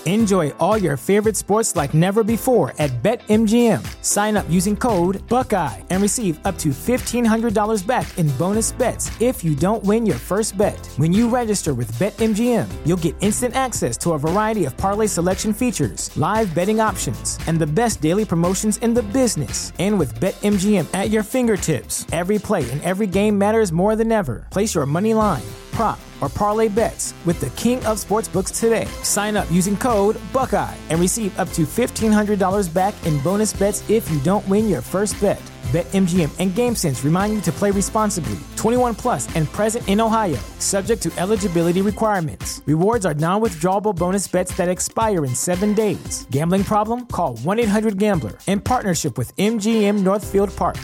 Enjoy all your favorite sports like never before at BetMGM. Sign up using code Buckeye and receive up to $1,500 back in bonus bets if you don't win your first bet. When you register with BetMGM, you'll get instant access to a variety of parlay selection features, live betting options, and the best daily promotions in the business. And with BetMGM at your fingertips, every play and every game matters more than ever. Place your money line, prop, or parlay bets with the king of sportsbooks today. Sign up using code Buckeye and receive up to $1,500 back in bonus bets if you don't win your first bet. BetMGM and GameSense remind you to play responsibly. 21 plus and present in Ohio, subject to eligibility requirements. Rewards are non-withdrawable bonus bets that expire in 7 days. Gambling problem? Call 1-800-GAMBLER. In partnership with MGM Northfield Park.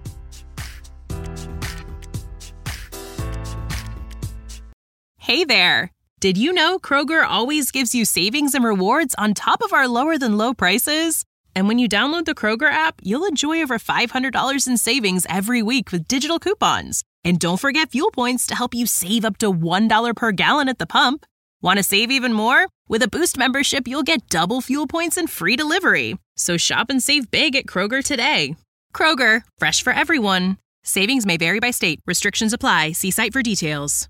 Hey there! Did you know Kroger always gives you savings and rewards on top of our lower than low prices? And when you download the Kroger app, you'll enjoy over $500 in savings every week with digital coupons. And don't forget fuel points to help you save up to $1 per gallon at the pump. Want to save even more? With a Boost membership, you'll get double fuel points and free delivery. So shop and save big at Kroger today. Kroger, fresh for everyone. Savings may vary by state. Restrictions apply. See site for details.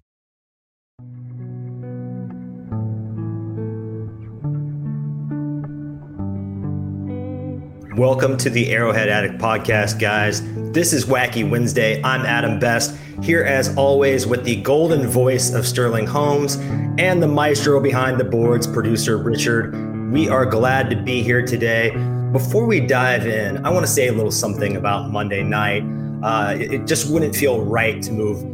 Welcome to the Arrowhead Addict Podcast, guys. This is Wacky Wednesday. I'm Adam Best, here as always with the golden voice of Sterling Holmes and the maestro behind the boards, producer Richard. We are glad to be here today. Before we dive in, I want to say a little something about Monday night. It just wouldn't feel right to move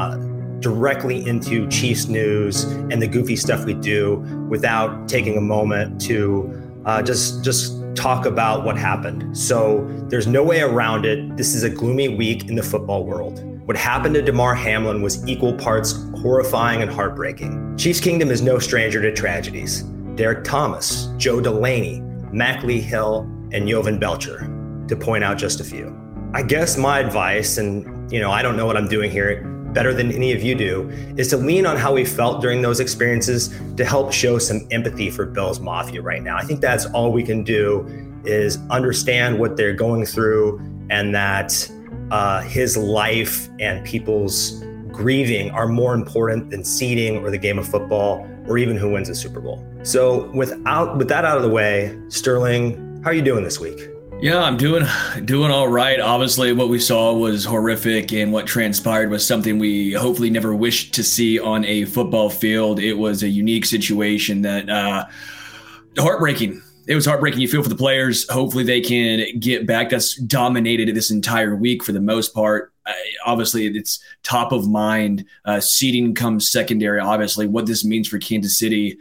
directly into Chiefs news and the goofy stuff we do without taking a moment to just talk about what happened. So there's no way around it. This is a gloomy week in the football world. What happened to Damar Hamlin was equal parts horrifying and heartbreaking. Chiefs Kingdom is no stranger to tragedies. Derek Thomas, Joe Delaney, Mackley Hill, and Jovan Belcher, to point out just a few. I guess my advice, and I don't know what I'm doing here better than any of you do, is to lean on how we felt during those experiences to help show some empathy for Bills Mafia right now. I think that's all we can do, is understand what they're going through, and that his life and people's grieving are more important than seeding or the game of football or even who wins the Super Bowl. So with that out of the way, Sterling, how are you doing this week? Yeah, I'm doing all right. Obviously, what we saw was horrific, and what transpired was something we hopefully never wished to see on a football field. It was a unique situation that heartbreaking. It was heartbreaking. You feel for the players. Hopefully they can get back. That's dominated this entire week for the most part. Obviously, it's top of mind. Seeding comes secondary. Obviously, what this means for Kansas City,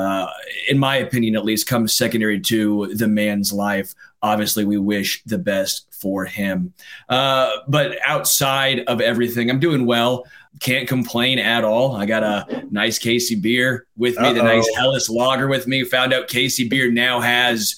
in my opinion at least, comes secondary to the man's life. Obviously, we wish the best for him. But outside of everything, I'm doing well. Can't complain at all. I got a nice Casey beer with me, the nice Helles Lager with me. Found out Casey beer now has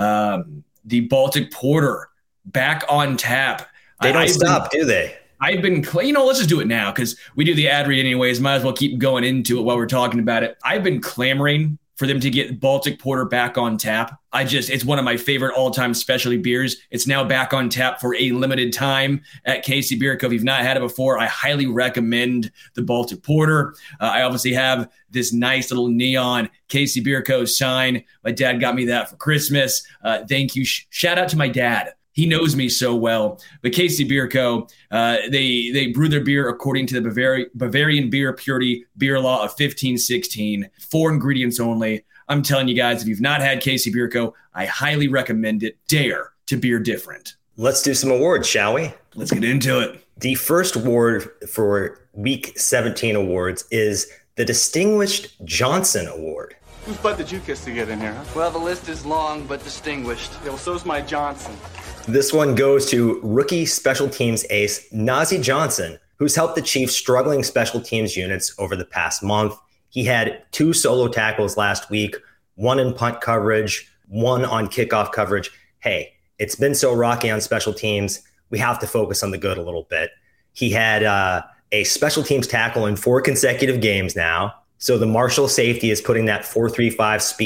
the Baltic Porter back on tap. They don't stop, do they? I've been, let's just do it now because we do the ad read anyways. Might as well keep going into it while we're talking about it. I've been clamoring for them to get Baltic Porter back on tap. It's one of my favorite all-time specialty beers. It's now back on tap for a limited time at Casey Beer Co. If you've not had it before, I highly recommend the Baltic Porter. I obviously have this nice little neon Casey Beer Co. sign. My dad got me that for Christmas. Thank you. Shout out to my dad. He knows me so well. But Casey Beer Co., they brew their beer according to the Bavarian Beer Purity Beer Law of 1516. 4 ingredients only. I'm telling you guys, if you've not had Casey Beer Co., I highly recommend it. Dare to beer different. Let's do some awards, shall we? Let's get into it. The first award for Week 17 awards is the Distinguished Johnson Award. Whose butt did you kiss to get in here, huh? Well, the list is long, but distinguished. Yeah, well, so's my Johnson. This one goes to rookie special teams ace Nazeeh Johnson, who's helped the Chiefs' struggling special teams units over the past month. He had 2 solo tackles last week, 1 in punt coverage, 1 on kickoff coverage. Hey, it's been so rocky on special teams. We have to focus on the good a little bit. He had a special teams tackle in 4 consecutive games now. So the Marshall safety is putting that 4.35 speed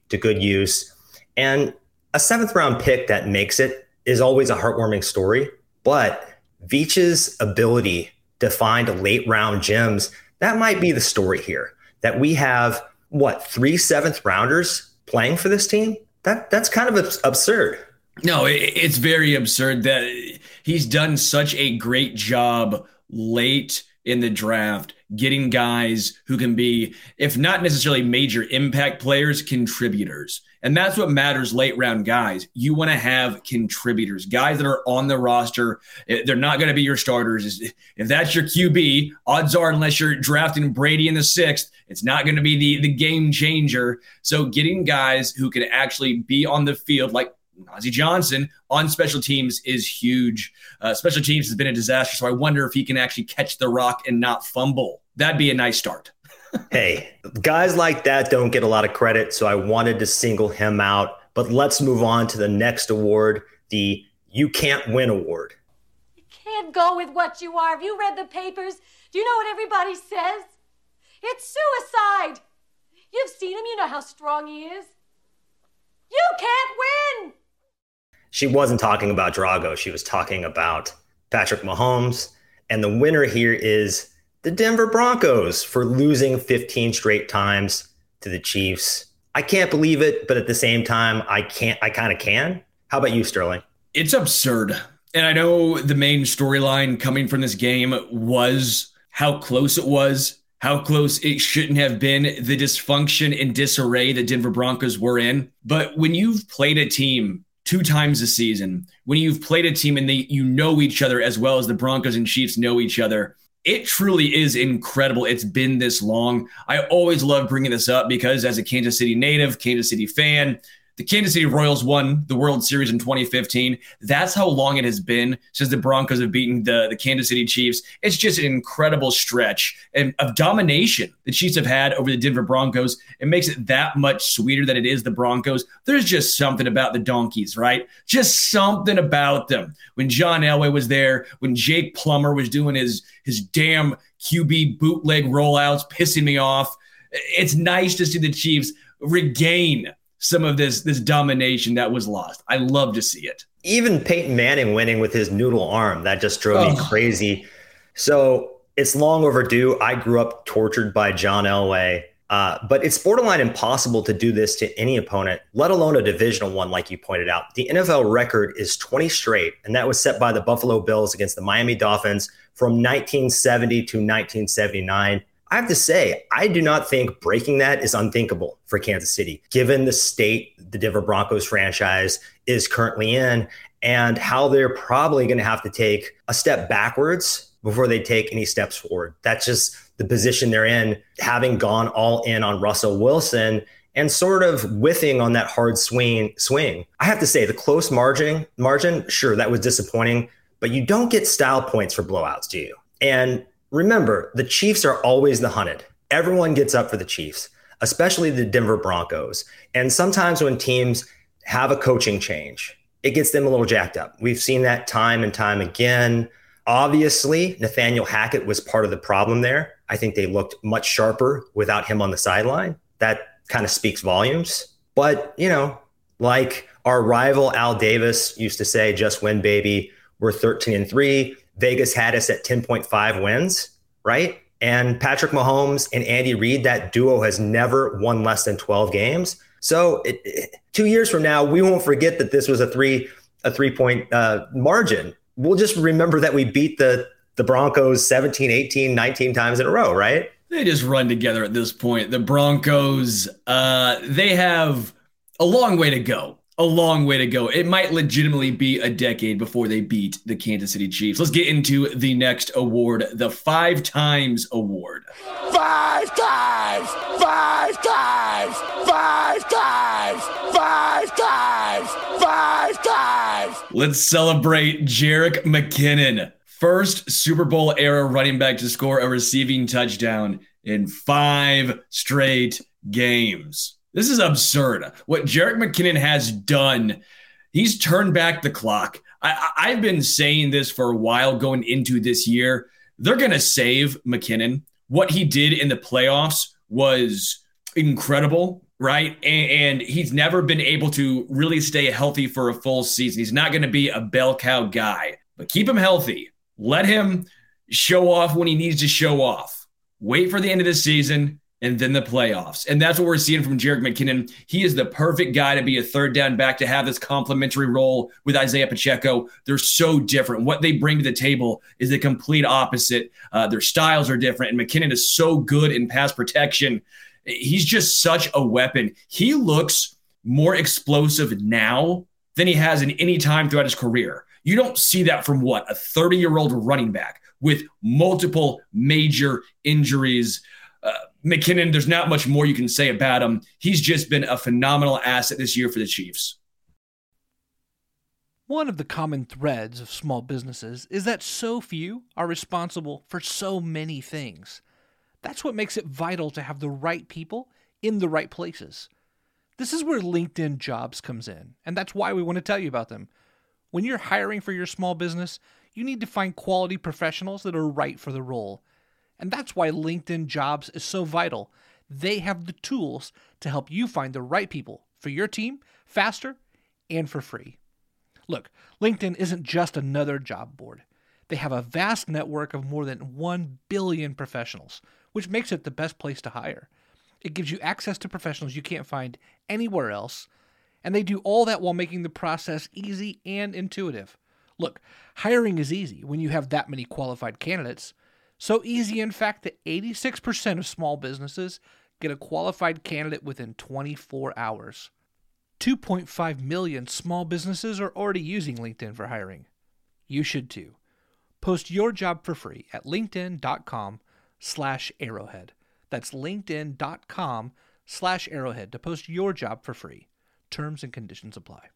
to good use. And a 7th round pick that makes it is always a heartwarming story. But Veach's ability to find late round gems, that might be the story here. That we have, 3 7th rounders playing for this team? That's kind of absurd. No, it's very absurd that he's done such a great job late in the draft, getting guys who can be, if not necessarily major impact players, contributors. And that's what matters late round guys. You want to have contributors, guys that are on the roster. They're not going to be your starters. If that's your QB, odds are, unless you're drafting Brady in the 6th, it's not going to be the game changer. So getting guys who can actually be on the field, like Nazeeh Johnson, on special teams is huge. Special teams has been a disaster, so I wonder if he can actually catch the rock and not fumble. That'd be a nice start. Hey, guys like that don't get a lot of credit, so I wanted to single him out. But let's move on to the next award, the You Can't Win Award. You can't go with what you are. Have you read the papers? Do you know what everybody says? It's suicide. You've seen him. You know how strong he is. You can't win. She wasn't talking about Drago. She was talking about Patrick Mahomes. And the winner here is the Denver Broncos for losing 15 straight times to the Chiefs. I can't believe it, but at the same time, I kind of can. How about you, Sterling? It's absurd. And I know the main storyline coming from this game was how close it was, how close it shouldn't have been, the dysfunction and disarray the Denver Broncos were in. But when you've played a team 2 times a season, when you've played a team and you know each other as well as the Broncos and Chiefs know each other, it truly is incredible it's been this long. I always love bringing this up because as a Kansas City native, Kansas City fan, the Kansas City Royals won the World Series in 2015. That's how long it has been since the Broncos have beaten the Kansas City Chiefs. It's just an incredible stretch of domination the Chiefs have had over the Denver Broncos. It makes it that much sweeter that it is the Broncos. There's just something about the Donkeys, right? Just something about them. When John Elway was there, when Jake Plummer was doing his damn QB bootleg rollouts, pissing me off. It's nice to see the Chiefs regain some of this domination that was lost. I love to see it. Even Peyton Manning winning with his noodle arm, that just drove me crazy. So it's long overdue. I grew up tortured by John Elway, but it's borderline impossible to do this to any opponent, let alone a divisional one, like you pointed out. The NFL record is 20 straight, and that was set by the Buffalo Bills against the Miami Dolphins from 1970 to 1979. I have to say, I do not think breaking that is unthinkable for Kansas City, given the state the Denver Broncos franchise is currently in and how they're probably going to have to take a step backwards before they take any steps forward. That's just the position they're in, having gone all in on Russell Wilson and sort of whiffing on that hard swing. I have to say, the close margin, sure, that was disappointing, but you don't get style points for blowouts, do you? And remember, the Chiefs are always the hunted. Everyone gets up for the Chiefs, especially the Denver Broncos. And sometimes when teams have a coaching change, it gets them a little jacked up. We've seen that time and time again. Obviously, Nathaniel Hackett was part of the problem there. I think they looked much sharper without him on the sideline. That kind of speaks volumes. But, like our rival Al Davis used to say, just win, baby. We're 13-3. Vegas had us at 10.5 wins, right? And Patrick Mahomes and Andy Reid, that duo has never won less than 12 games. So 2 years from now, we won't forget that this was a 3-point margin. We'll just remember that we beat the Broncos 17, 18, 19 times in a row, right? They just run together at this point. The Broncos, they have a long way to go. A long way to go. It might legitimately be a decade before they beat the Kansas City Chiefs. Let's get into the next award, the 5 Times Award. 5 times! 5 times! 5 times! 5 times! 5 times! Let's celebrate Jerick McKinnon. First Super Bowl era running back to score a receiving touchdown in 5 straight games. This is absurd. What Jerick McKinnon has done, he's turned back the clock. I've been saying this for a while going into this year. They're going to save McKinnon. What he did in the playoffs was incredible. right? And he's never been able to really stay healthy for a full season. He's not going to be a bell cow guy, but keep him healthy. Let him show off when he needs to show off. Wait for the end of the season and then the playoffs. And that's what we're seeing from Jerick McKinnon. He is the perfect guy to be a third down back, to have this complementary role with Isaiah Pacheco. They're so different. What they bring to the table is the complete opposite. Their styles are different, and McKinnon is so good in pass protection. He's just such a weapon. He looks more explosive now than he has in any time throughout his career. You don't see that from a 30-year-old running back with multiple major injuries. McKinnon, there's not much more you can say about him. He's just been a phenomenal asset this year for the Chiefs. One of the common threads of small businesses is that so few are responsible for so many things. That's what makes it vital to have the right people in the right places. This is where LinkedIn Jobs comes in, and that's why we want to tell you about them. When you're hiring for your small business, you need to find quality professionals that are right for the role. And that's why LinkedIn Jobs is so vital. They have the tools to help you find the right people for your team faster and for free. Look, LinkedIn isn't just another job board. They have a vast network of more than 1 billion professionals, which makes it the best place to hire. It gives you access to professionals you can't find anywhere else, and they do all that while making the process easy and intuitive. Look, hiring is easy when you have that many qualified candidates. So easy, in fact, that 86% of small businesses get a qualified candidate within 24 hours. 2.5 million small businesses are already using LinkedIn for hiring. You should too. Post your job for free at linkedin.com/arrowhead. That's linkedin.com/arrowhead to post your job for free. Terms and conditions apply.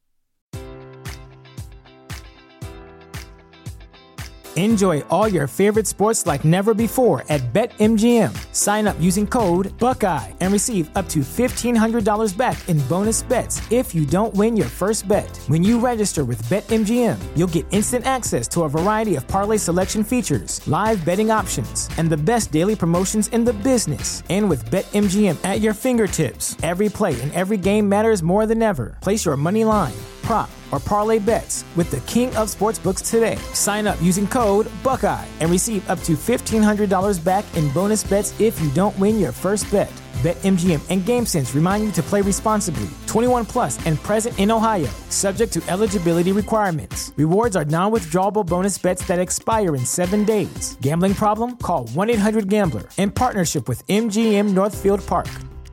Enjoy all your favorite sports like never before at BetMGM. Sign up using code Buckeye and receive up to $1,500 back in bonus bets if you don't win your first bet. When you register with BetMGM, you'll get instant access to a variety of parlay selection features, live betting options, and the best daily promotions in the business. And with BetMGM at your fingertips, every play and every game matters more than ever. Place your money line, prop, or parlay bets with the king of sportsbooks today. Sign up using code Buckeye and receive up to $1,500 back in bonus bets if you don't win your first bet. BetMGM and GameSense remind you to play responsibly. 21 plus and present in Ohio, subject to eligibility requirements. Rewards are non-withdrawable bonus bets that expire in 7 days. Gambling problem? Call 1-800-GAMBLER. In partnership with MGM Northfield Park.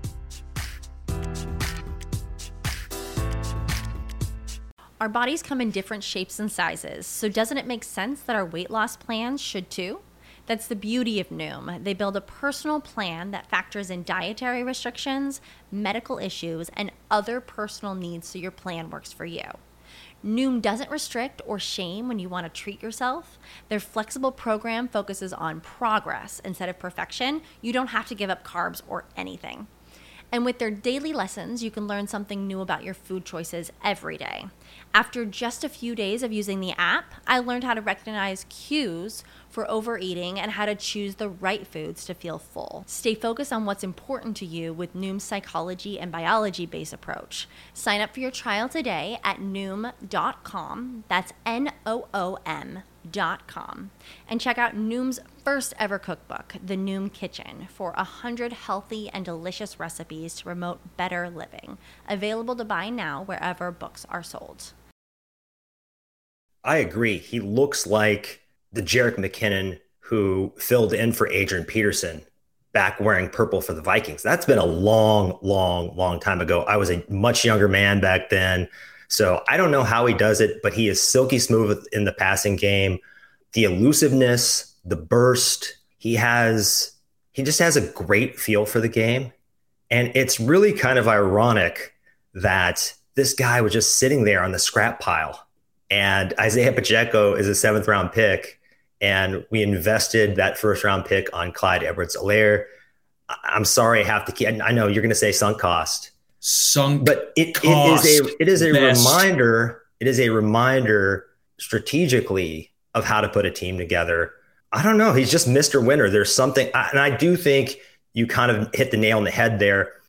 Our bodies come in different shapes and sizes, so doesn't it make sense that our weight loss plans should too? That's the beauty of Noom. They build a personal plan that factors in dietary restrictions, medical issues, and other personal needs so your plan works for you. Noom doesn't restrict or shame when you want to treat yourself. Their flexible program focuses on progress instead of perfection. You don't have to give up carbs or anything. And with their daily lessons, you can learn something new about your food choices every day. After just a few days of using the app, I learned how to recognize cues for overeating and how to choose the right foods to feel full. Stay focused on what's important to you with Noom's psychology and biology-based approach. Sign up for your trial today at Noom.com. That's Noom.com. And check out Noom's first ever cookbook, The Noom Kitchen, for 100 healthy and delicious recipes to promote better living. Available to buy now wherever books are sold. I agree. He looks like the Jerick McKinnon who filled in for Adrian Peterson back wearing purple for the Vikings. That's been a long, long, long time ago. I was a much younger man back then. So I don't know how he does it, but he is silky smooth in the passing game. The elusiveness, the burst, he just has a great feel for the game. And it's really kind of ironic that this guy was just sitting there on the scrap pile. And Isaiah Pacheco is a 7th round pick. And we invested that 1st round pick on Clyde Edwards-Helaire. I'm sorry, I know you're going to say sunk cost. But it is a reminder. It is a reminder strategically of how to put a team together. I don't know. He's just Mr. Winner. There's something, and I do think you kind of hit the nail on the head there.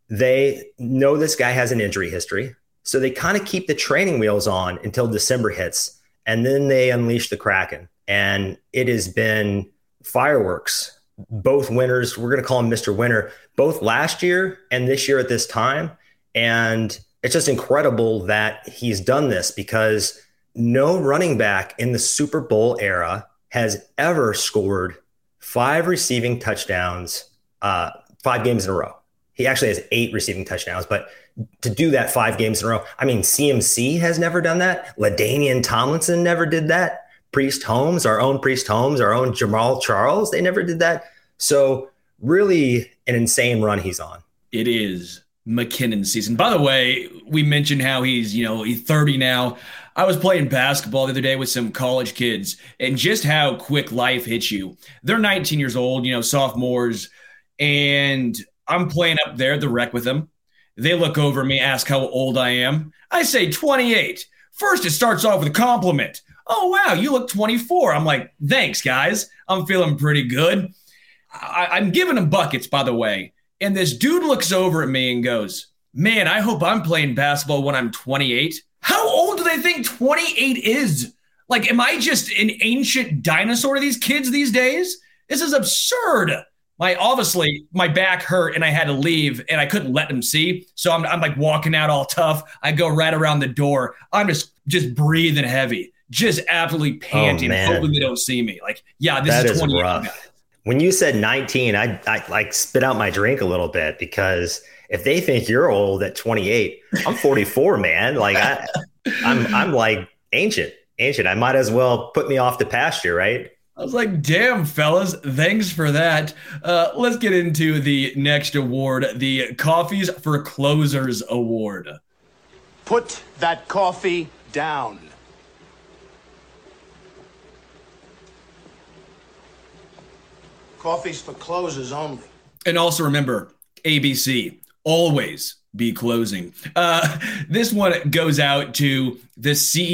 They know this guy has an injury history. So they kind of keep the training wheels on until December hits. And then they unleash the Kraken. And it has been fireworks. Both winners, we're going to call him Mr. Winner, both last year and this year at this time. And it's just incredible that he's done this, because no running back in the Super Bowl era has ever scored 5 receiving touchdowns 5 games in a row. He actually has 8 receiving touchdowns, but to do that 5 games in a row, I mean, CMC has never done that. LaDainian Tomlinson never did that. Priest Holmes, our own Jamal Charles, they never did that. So really an insane run he's on. It is McKinnon season. By the way, we mentioned how he's 30 now. I was playing basketball the other day with some college kids, and just how quick life hits you. They're 19 years old, sophomores, and I'm playing up there at the rec with them. They look over me, ask how old I am. I say 28. First, it starts off with a compliment. Oh, wow, you look 24. I'm like, thanks, guys. I'm feeling pretty good. I'm giving them buckets, by the way. And this dude looks over at me and goes, man, I hope I'm playing basketball when I'm 28. How old do they think 28 is? Like, am I just an ancient dinosaur to these kids these days? This is absurd. Obviously, my back hurt and I had to leave and I couldn't let them see. So I'm like walking out all tough. I go right around the door. I'm just breathing heavy, just absolutely panting, hoping they don't see me. Like, yeah, this is 28. Rough. When you said 19, I like spit out my drink a little bit, because if they think you're old at 28, I'm 44, man. Like I'm like ancient. I might as well put me off the pasture, right? I was like, damn, fellas, thanks for that. Let's get into the next award, the Coffees for Closers Award. Put that coffee down. Coffee's for closers only. And also remember, ABC, always be closing. This one goes out to the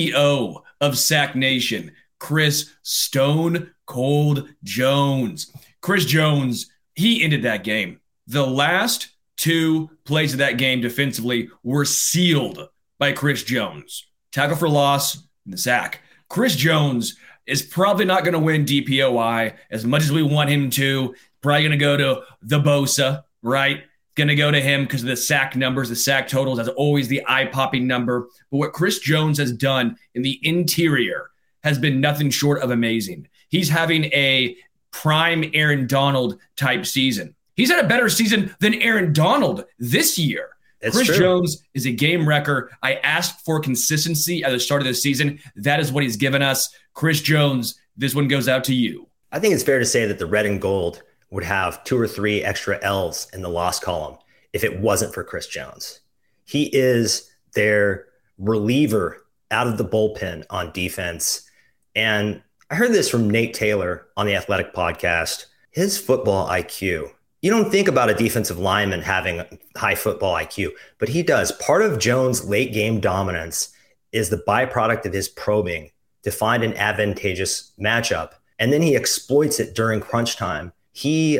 CEO of Sack Nation, Chris Stone Cold Jones. Chris Jones, he ended that game. The last 2 plays of that game defensively were sealed by Chris Jones. Tackle for loss and the sack. Chris Jones is probably not going to win DPOI as much as we want him to. Probably going to go to the Bosa, right? Going to go to him because of the sack numbers, the sack totals. That's always the eye-popping number. But what Chris Jones has done in the interior has been nothing short of amazing. He's having a prime Aaron Donald type season. He's had a better season than Aaron Donald this year. It's Chris true. Jones is a game wrecker. I asked for consistency at the start of the season. That is what he's given us. Chris Jones, this one goes out to you. I think it's fair to say that the red and gold would have 2 or 3 extra L's in the loss column if it wasn't for Chris Jones. He is their reliever out of the bullpen on defense. And I heard this from Nate Taylor on the Athletic podcast. His football IQ, you don't think about a defensive lineman having high football IQ, but he does. Part of Jones' late game dominance is the byproduct of his probing to find an advantageous matchup. And then he exploits it during crunch time. He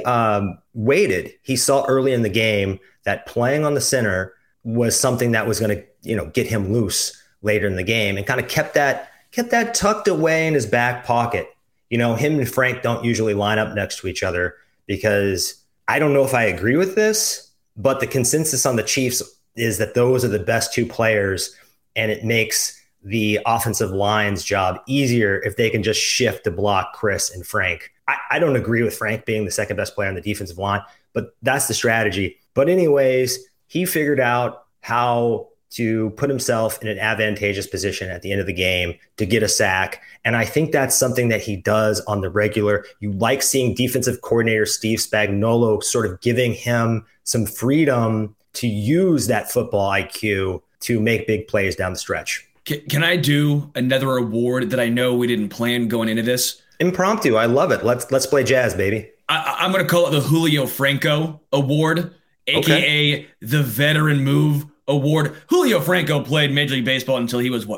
waited. He saw early in the game that playing on the center was something that was going to, get him loose later in the game, and kind of kept that tucked away in his back pocket. Him and Frank don't usually line up next to each other, because I don't know if I agree with this, but the consensus on the Chiefs is that those are the best 2 players, and it makes the offensive line's job easier if they can just shift to block Chris and Frank. I don't agree with Frank being the second best player on the defensive line, but that's the strategy. But anyways, he figured out how to put himself in an advantageous position at the end of the game to get a sack. And I think that's something that he does on the regular. You like seeing defensive coordinator Steve Spagnuolo sort of giving him some freedom to use that football IQ to make big plays down the stretch. Can I do another award that I know we didn't plan going into this? Impromptu. I love it. Let's play jazz, baby. I'm going to call it the Julio Franco Award, a.k.a. the Veteran Move Award. Julio Franco played Major League Baseball until he was,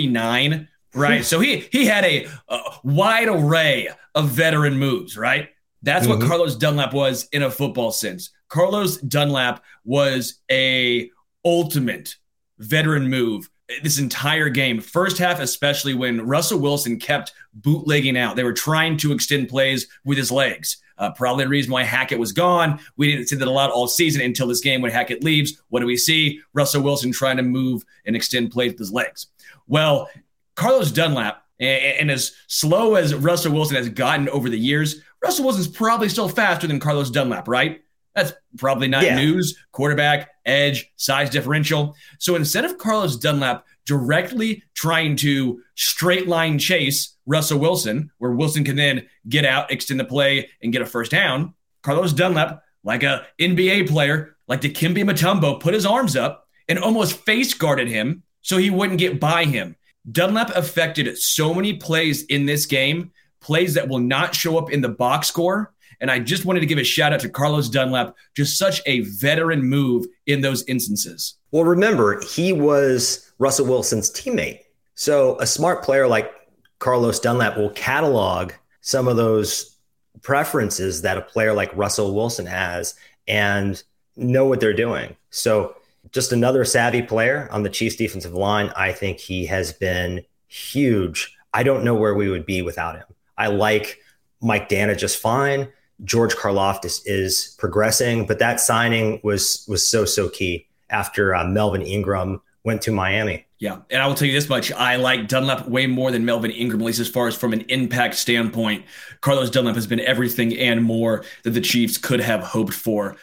49, right? So he had a wide array of veteran moves, right? That's what Carlos Dunlap was in a football sense. Carlos Dunlap was a ultimate veteran move this entire game. First half, especially when Russell Wilson kept bootlegging out. They were trying to extend plays with his legs. Probably the reason why Hackett was gone. We didn't see that a lot all season until this game when Hackett leaves. What do we see? Russell Wilson trying to move and extend plays with his legs. Well, Carlos Dunlap, and as slow as Russell Wilson has gotten over the years, Russell Wilson's probably still faster than Carlos Dunlap, right? That's probably not news. Quarterback, edge, size differential. So instead of Carlos Dunlap directly trying to straight line chase Russell Wilson, where Wilson can then get out, extend the play, and get a first down, Carlos Dunlap, like a NBA player, like Dikembe Mutombo, put his arms up and almost face guarded him so he wouldn't get by him. Dunlap affected so many plays in this game, plays that will not show up in the box score. And I just wanted to give a shout out to Carlos Dunlap, just such a veteran move in those instances. Well, remember, he was Russell Wilson's teammate. So a smart player like Carlos Dunlap will catalog some of those preferences that a player like Russell Wilson has and know what they're doing. So just another savvy player on the Chiefs defensive line. I think he has been huge. I don't know where we would be without him. I like Mike Dana just fine. George Karlaftis is progressing, but that signing was so key after Melvin Ingram went to Miami. Yeah, and I will tell you this much. I like Dunlap way more than Melvin Ingram, at least as far as from an impact standpoint. Carlos Dunlap has been everything and more that the Chiefs could have hoped for.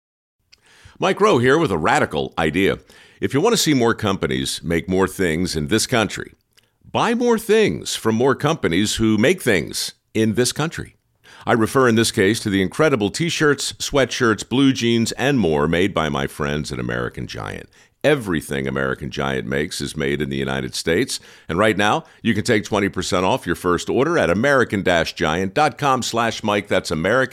Mike Rowe here with a radical idea. If you want to see more companies make more things in this country, buy more things from more companies who make things in this country. I refer in this case to the incredible t-shirts, sweatshirts, blue jeans, and more made by my friends at American Giant. Everything American Giant makes is made in the United States. And right now, you can take 20% off your first order at american-giant.com/Mike. That's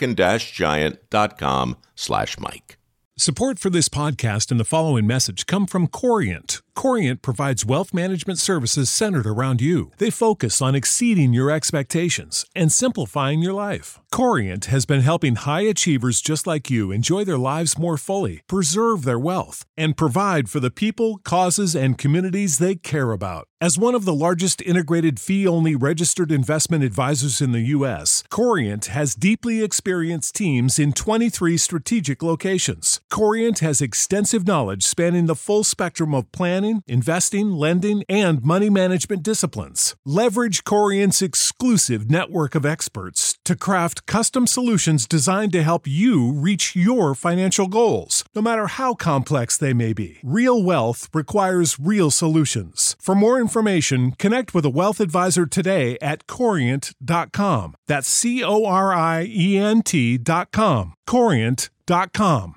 american-giant.com/Mike. Support for this podcast and the following message come from Corient. Corient provides wealth management services centered around you. They focus on exceeding your expectations and simplifying your life. Corient has been helping high achievers just like you enjoy their lives more fully, preserve their wealth, and provide for the people, causes, and communities they care about. As one of the largest integrated fee-only registered investment advisors in the U.S., Corient has deeply experienced teams in 23 strategic locations. Corient has extensive knowledge spanning the full spectrum of planning, investing, lending, and money management disciplines. Leverage Corient's exclusive network of experts to craft custom solutions designed to help you reach your financial goals, no matter how complex they may be. Real wealth requires real solutions. For more information, connect with a wealth advisor today at Corient.com. That's Corient.com. Corient.com.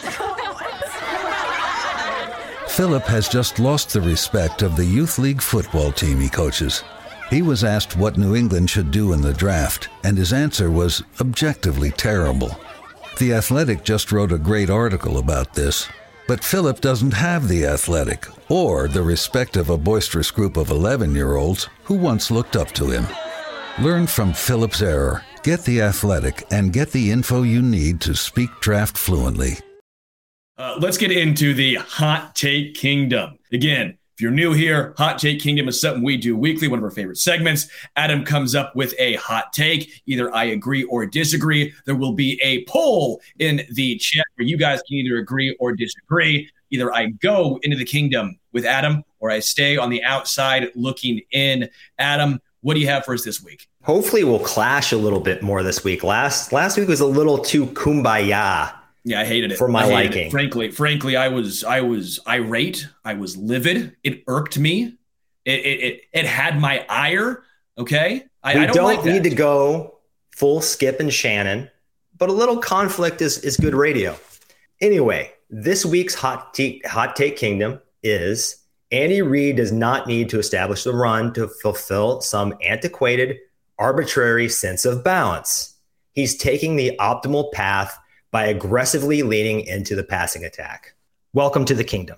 Philip has just lost the respect of the Youth League football team he coaches. He was asked what New England should do in the draft, and his answer was objectively terrible. The Athletic just wrote a great article about this, but Philip doesn't have the Athletic or the respect of a boisterous group of 11-year-olds who once looked up to him. Learn from Philip's error. Get the Athletic and get the info you need to speak draft fluently. Let's get into the Hot Take Kingdom. Again, if you're new here, Hot Take Kingdom is something we do weekly, one of our favorite segments. Adam comes up with a hot take. Either I agree or disagree. There will be a poll in the chat where you guys can either agree or disagree. Either I go into the kingdom with Adam or I stay on the outside looking in. Adam, what do you have for us this week? Hopefully we'll clash a little bit more this week. Last week was a little too kumbaya. Yeah, I hated it. For my liking. Frankly, I was irate. I was livid. It irked me. It had my ire. Okay, I don't need to go full Skip and Shannon, but a little conflict is good radio. Anyway, this week's hot take kingdom is Andy Reid does not need to establish the run to fulfill some antiquated, arbitrary sense of balance. He's taking the optimal path by aggressively leaning into the passing attack. Welcome to the kingdom.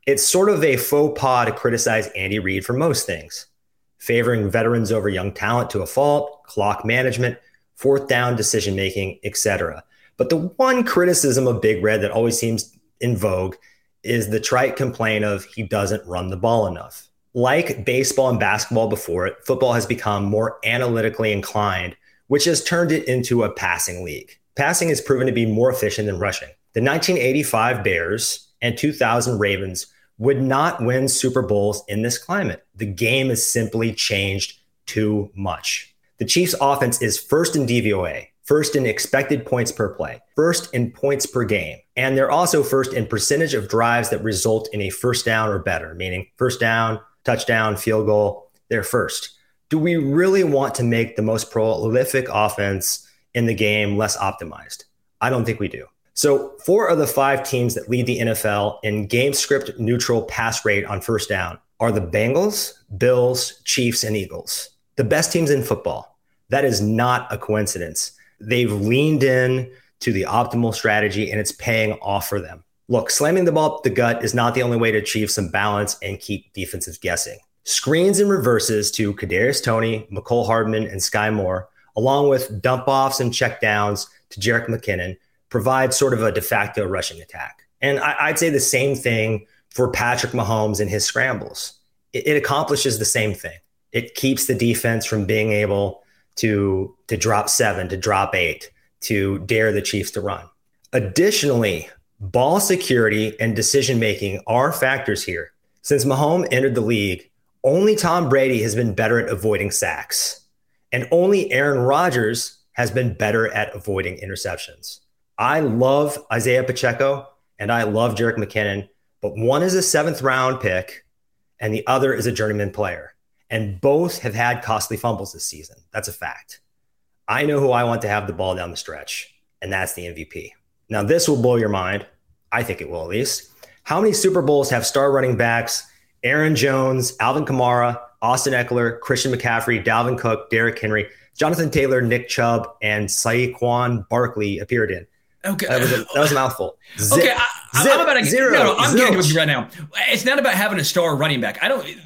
It's sort of a faux pas to criticize Andy Reid for most things, favoring veterans over young talent to a fault, clock management, fourth down decision-making, etc. But the one criticism of Big Red that always seems in vogue is the trite complaint of he doesn't run the ball enough. Like baseball and basketball before it, football has become more analytically inclined, which has turned it into a passing league. Passing has proven to be more efficient than rushing. The 1985 Bears and 2000 Ravens would not win Super Bowls in this climate. The game has simply changed too much. The Chiefs' offense is first in DVOA, first in expected points per play, first in points per game, and they're also first in percentage of drives that result in a first down or better, meaning first down, touchdown, field goal. They're first. Do we really want to make the most prolific offense in the game less optimized? I don't think we do. So 4 of the 5 teams that lead the NFL in game script neutral pass rate on first down are the Bengals, Bills, Chiefs, and Eagles. The best teams in football. That is not a coincidence. They've leaned in to the optimal strategy and it's paying off for them. Look, slamming the ball up the gut is not the only way to achieve some balance and keep defenses guessing. Screens and reverses to Kadarius Toney, Mecole Hardman, and Sky Moore, along with dump-offs and checkdowns to Jerick McKinnon, provide sort of a de facto rushing attack. And I'd say the same thing for Patrick Mahomes and his scrambles. It accomplishes the same thing. It keeps the defense from being able to drop 7, to drop 8, to dare the Chiefs to run. Additionally, ball security and decision-making are factors here. Since Mahomes entered the league, only Tom Brady has been better at avoiding sacks, and only Aaron Rodgers has been better at avoiding interceptions. I love Isaiah Pacheco and I love Jerick McKinnon, but one is a 7th round pick and the other is a journeyman player. And both have had costly fumbles this season. That's a fact. I know who I want to have the ball down the stretch, and that's the MVP. Now, this will blow your mind. I think it will, at least. How many Super Bowls have star running backs Aaron Jones, Alvin Kamara, Austin Eckler, Christian McCaffrey, Dalvin Cook, Derrick Henry, Jonathan Taylor, Nick Chubb, and Saquon Barkley appeared in? Okay, that was a mouthful. Okay, I'm about to I'm getting with you right now. It's not about having a star running back.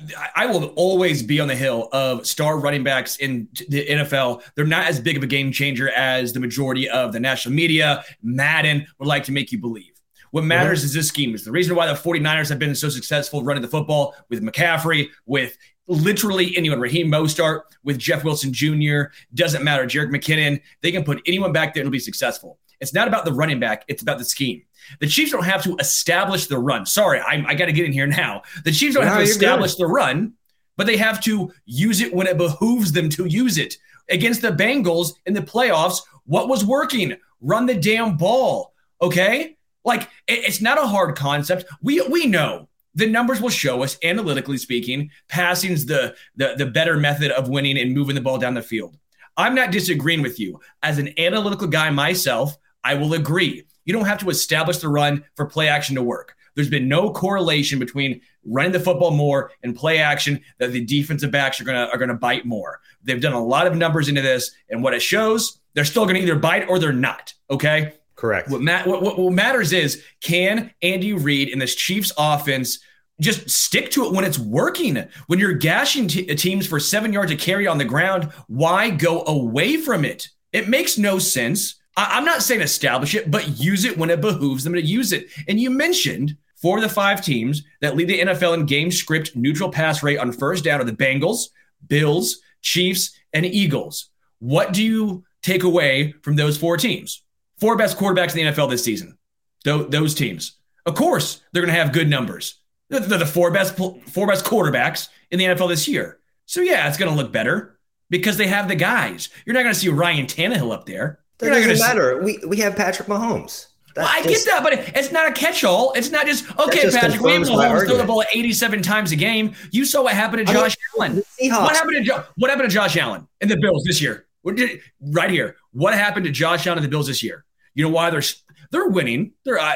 I will always be on the hill of star running backs in the NFL. They're not as big of a game changer as the majority of the national media, Madden, would like to make you believe. What matters is this scheme. It's the reason why the 49ers have been so successful running the football with McCaffrey, with literally anyone, Raheem Mostert, with Jeff Wilson Jr., doesn't matter, Jerick McKinnon. They can put anyone back there and it'll be successful. It's not about the running back. It's about the scheme. The Chiefs don't have to establish the run. Sorry, I got to get in here now. The Chiefs don't have to establish the run, but they have to use it when it behooves them to use it. Against the Bengals in the playoffs, what was working? Run the damn ball, okay? Like, it's not a hard concept. We know. The numbers will show us, analytically speaking, passing's the better method of winning and moving the ball down the field. I'm not disagreeing with you. As an analytical guy myself, I will agree. You don't have to establish the run for play action to work. There's been no correlation between running the football more and play action that the defensive backs are gonna bite more. They've done a lot of numbers into this, and what it shows, they're still gonna either bite or they're not. Okay, correct. What matters is, can Andy Reid and this Chiefs offense just stick to it when it's working? When you're gashing teams for 7 yards of carry on the ground, why go away from it? It makes no sense. I'm not saying establish it, but use it when it behooves them to use it. And you mentioned 4 of the 5 teams that lead the NFL in game script neutral pass rate on first down are the Bengals, Bills, Chiefs, and Eagles. What do you take away from those 4 teams? 4 best quarterbacks in the NFL this season. Those teams. Of course, they're going to have good numbers. They're the 4 best quarterbacks in the NFL this year. So, yeah, it's going to look better because they have the guys. You're not going to see Ryan Tannehill up there. That doesn't matter. We have Patrick Mahomes. I get that, but it's not a catch-all. It's not just, okay, Patrick, we have Mahomes throw the ball 87 times a game. You saw what happened to Josh Allen. What happened to Josh Allen and the Bills this year? Right here. What happened to Josh Allen and the Bills this year? You know why they're winning?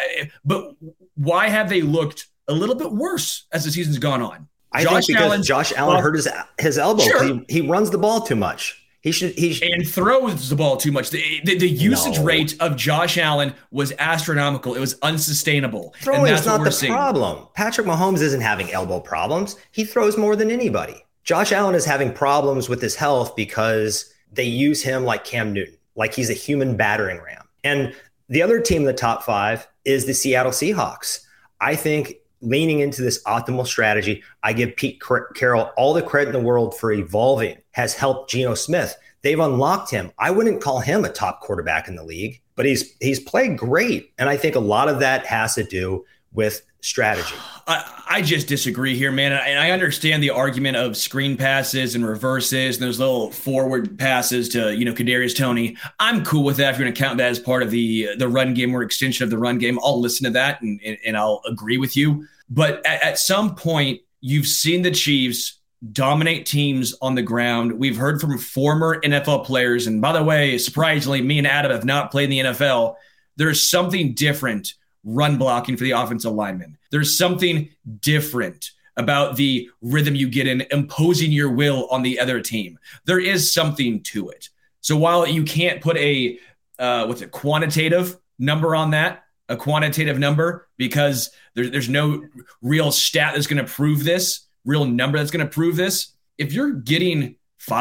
But why have they looked a little bit worse as the season's gone on? I think because Josh Allen hurt his elbow. Sure. He runs the ball too much. And throws the ball too much. The usage rate of Josh Allen was astronomical. It was unsustainable. Throwing is not the problem. Patrick Mahomes isn't having elbow problems. He throws more than anybody. Josh Allen is having problems with his health because they use him like Cam Newton, like he's a human battering ram. And the other team in the top 5 is the Seattle Seahawks. I think leaning into this optimal strategy, I give Pete Carroll all the credit in the world for evolving, has helped Geno Smith. They've unlocked him. I wouldn't call him a top quarterback in the league, but he's played great. And I think a lot of that has to do with strategy. I just disagree here, man. And I understand the argument of screen passes and reverses and those little forward passes to, Kadarius Toney. I'm cool with that if you're going to count that as part of the run game or extension of the run game. I'll listen to that and I'll agree with you. But at some point, you've seen the Chiefs dominate teams on the ground. We've heard from former NFL players. And by the way, surprisingly, me and Adam have not played in the NFL. There's something different run blocking for the offensive lineman. There's something different about the rhythm you get in imposing your will on the other team. There is something to it. So while you can't put a quantitative number on that, a quantitative number, because there's no real stat that's going to prove this, real number that's going to prove this. If you're getting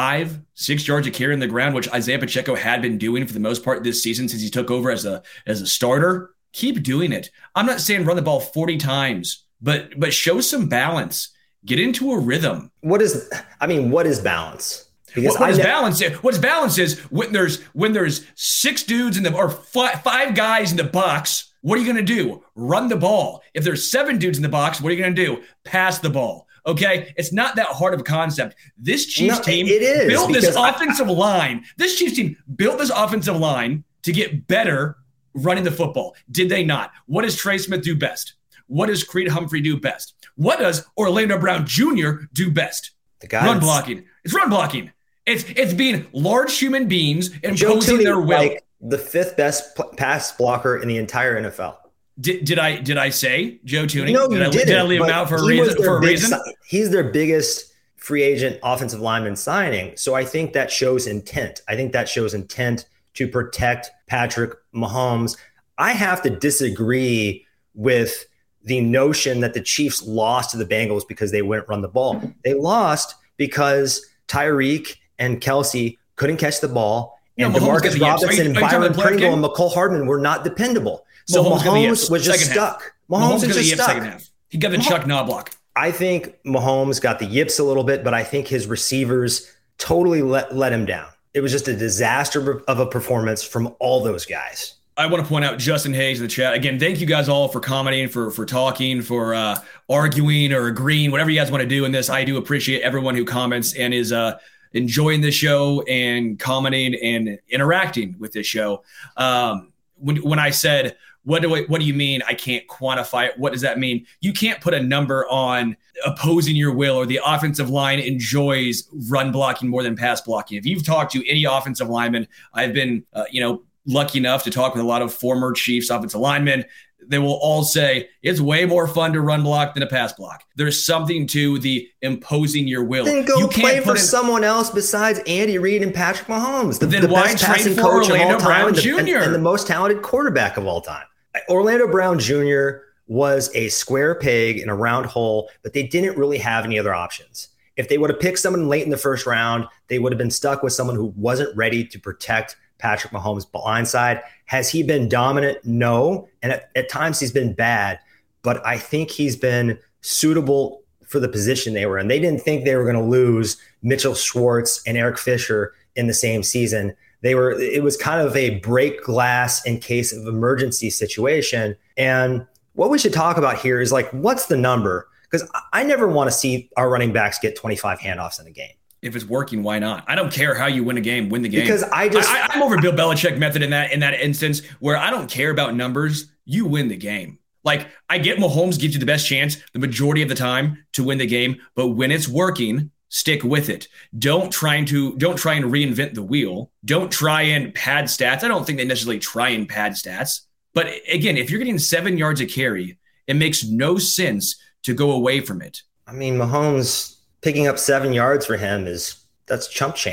5-6 yards a carry in the ground, which Isaiah Pacheco had been doing for the most part this season since he took over as a starter, keep doing it. I'm not saying run the ball 40 times, but show some balance. Get into a rhythm. What is balance? Because what's balance is when there's 6 dudes or 5 guys in the box, what are you going to do? Run the ball. If there's 7 dudes in the box, what are you going to do? Pass the ball. Okay, it's not that hard of a concept. This Chiefs team built this offensive line. This Chiefs team built this offensive line to get better running the football. Did they not? What does Trey Smith do best? What does Creed Humphrey do best? What does Orlando Brown Jr. do best? Run blocking. It's run blocking. It's being large human beings imposing their will. Like the 5th best pass blocker in the entire NFL. Did I say Joe Thuney? No, you didn't. Did I leave him out for a reason? He's their biggest free agent offensive lineman signing. So I think that shows intent. I think that shows intent to protect Patrick Mahomes. I have to disagree with the notion that the Chiefs lost to the Bengals because they wouldn't run the ball. They lost because Tyreek and Kelsey couldn't catch the ball, and DeMarcus Robinson and Byron Pringle and McCole Hardman were not dependable. So Mahomes was just stuck. Mahomes was just stuck. He got the Chuck Knobloch. I think Mahomes got the yips a little bit, but I think his receivers totally let him down. It was just a disaster of a performance from all those guys. I want to point out Justin Hayes in the chat. Again, thank you guys all for commenting, for talking, for arguing or agreeing, whatever you guys want to do in this. I do appreciate everyone who comments and is enjoying the show and commenting and interacting with this show. When I said, what do you mean I can't quantify it? What does that mean? You can't put a number on opposing your will or the offensive line enjoys run blocking more than pass blocking. If you've talked to any offensive lineman, I've been, lucky enough to talk with a lot of former Chiefs offensive linemen. They will all say it's way more fun to run block than a pass block. There's something to the imposing your will. Then go play for someone else besides Andy Reid and Patrick Mahomes. The why best trade passing for coach Orlando of all time Brown Jr. And the most talented quarterback of all time. Orlando Brown Jr. was a square peg in a round hole, but they didn't really have any other options. If they would have picked someone late in the first round, they would have been stuck with someone who wasn't ready to protect Patrick Mahomes' blindside. Has he been dominant? No. And at times he's been bad, but I think he's been suitable for the position they were in. They didn't think they were going to lose Mitchell Schwartz and Eric Fisher in the same season. It was kind of a break glass in case of emergency situation. And what we should talk about here is what's the number? Because I never want to see our running backs get 25 handoffs in a game. If it's working, why not? I don't care how you win a game, win the game. Because I'm over Bill Belichick method in that instance where I don't care about numbers. You win the game. I get Mahomes gives you the best chance the majority of the time to win the game, but when it's working, stick with it. Don't try and reinvent the wheel. Don't try and pad stats. I don't think they necessarily try and pad stats. But again, if you're getting 7 yards a carry, it makes no sense to go away from it. I mean, Mahomes picking up 7 yards for him that's chump change.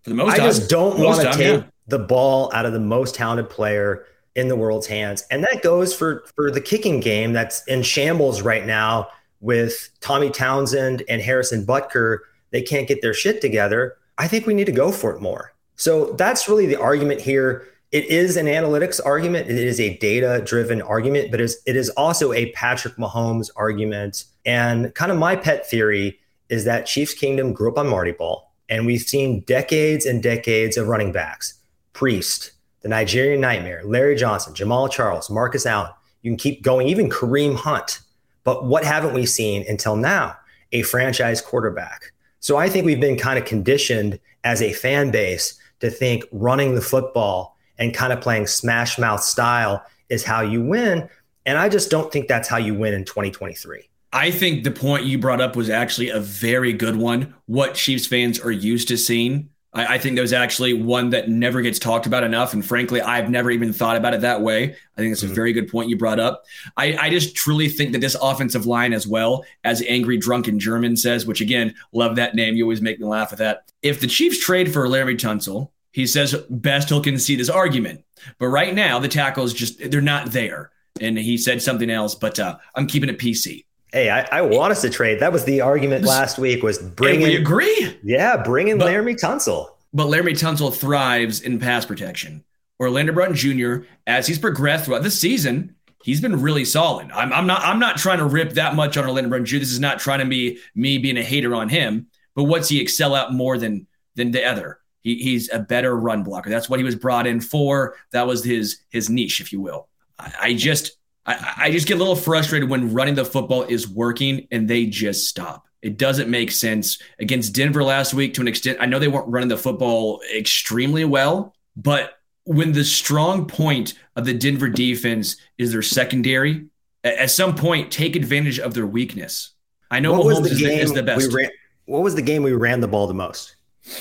For the most I time. just don't want to take yeah. the ball out of the most talented player in the world's hands. And that goes for the kicking game that's in shambles right now with Tommy Townsend and Harrison Butker. They can't get their shit together. I think we need to go for it more. So that's really the argument here. It is an analytics argument. It is a data-driven argument, but it is also a Patrick Mahomes argument. And kind of my pet theory is that Chiefs Kingdom grew up on Marty Ball, and we've seen decades and decades of running backs. Priest, the Nigerian Nightmare, Larry Johnson, Jamal Charles, Marcus Allen. You can keep going, even Kareem Hunt. But what haven't we seen until now? A franchise quarterback. So I think we've been kind of conditioned as a fan base to think running the football and kind of playing smash mouth style is how you win. And I just don't think that's how you win in 2023. I think the point you brought up was actually a very good one. What Chiefs fans are used to seeing. I think there's actually one that never gets talked about enough. And frankly, I've never even thought about it that way. I think it's a very good point you brought up. I just truly think that this offensive line as well, as Angry Drunken German says, which again, love that name. You always make me laugh at that. If the Chiefs trade for Laremy Tunsil, he says best he'll concede his argument. But right now, the tackles they're not there. And he said something else, but I'm keeping it PC. Hey, I want us to trade. That was the argument last week was bring in. We agree. Yeah, bring in Laremy Tunsil. But Laremy Tunsil thrives in pass protection. Orlando Brown Jr., as he's progressed throughout the season, he's been really solid. I'm not trying to rip that much on Orlando Brown Jr. This is not trying to be me being a hater on him. But what's he excel at more than the other? He's a better run blocker. That's what he was brought in for. That was his niche, if you will. I just get a little frustrated when running the football is working and they just stop. It doesn't make sense. Against Denver last week, to an extent, I know they weren't running the football extremely well, but when the strong point of the Denver defense is their secondary, at some point, take advantage of their weakness. I know Mahomes is the best. What was the game we ran the ball the most?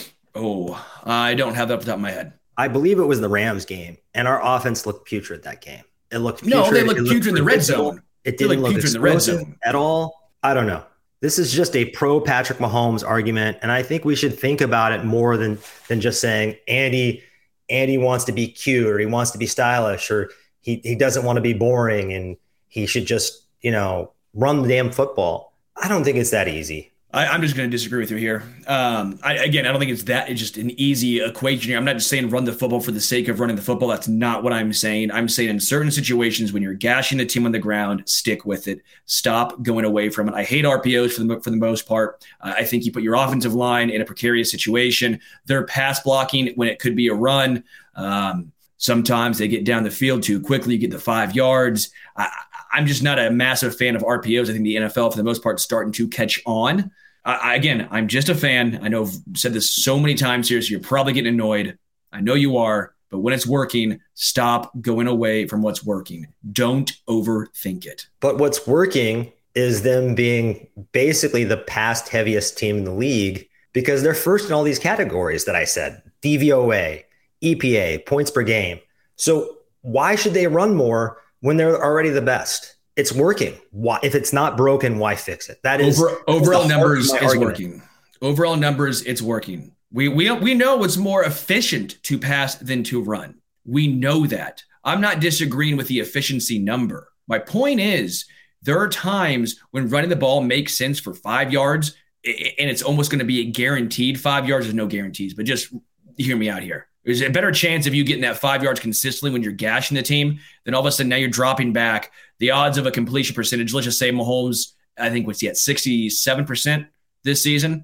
Oh, I don't have that off the top of my head. I believe it was the Rams game, and our offense looked putrid that game. It looked putrid. No, they looked putrid in the red zone. It didn't look explosive at all. I don't know. This is just a pro Patrick Mahomes argument, and I think we should think about it more than just saying Andy wants to be cute or he wants to be stylish or he doesn't want to be boring and he should just, run the damn football. I don't think it's that easy. I'm just going to disagree with you here. I don't think it's just an easy equation here. I'm not just saying run the football for the sake of running the football. That's not what I'm saying. I'm saying in certain situations when you're gashing the team on the ground, stick with it. Stop going away from it. I hate RPOs for the most part. I think you put your offensive line in a precarious situation. They're pass blocking when it could be a run. Sometimes they get down the field too quickly. You get the 5 yards. I'm just not a massive fan of RPOs. I think the NFL, for the most part, is starting to catch on. Again, I'm just a fan. I know I've said this so many times here, so you're probably getting annoyed. I know you are, but when it's working, stop going away from what's working. Don't overthink it. But what's working is them being basically the past heaviest team in the league because they're first in all these categories that I said, DVOA, EPA, points per game. So why should they run more when they're already the best? It's working. Why? If it's not broken, why fix it? That is overall numbers is working. Overall numbers, it's working. We know it's more efficient to pass than to run. We know that. I'm not disagreeing with the efficiency number. My point is there are times when running the ball makes sense for 5 yards, and it's almost going to be a guaranteed 5 yards. There's no guarantees, but just hear me out here. There's a better chance of you getting that 5 yards consistently when you're gashing the team than all of a sudden now you're dropping back. The odds of a completion percentage, let's just say Mahomes, I think what's he at 67% this season.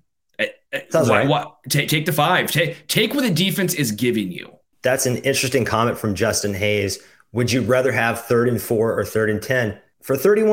Take the 5. Take what the defense is giving you. That's an interesting comment from Justin Hayes. Would you rather have 3rd and 4 or 3rd and 10? For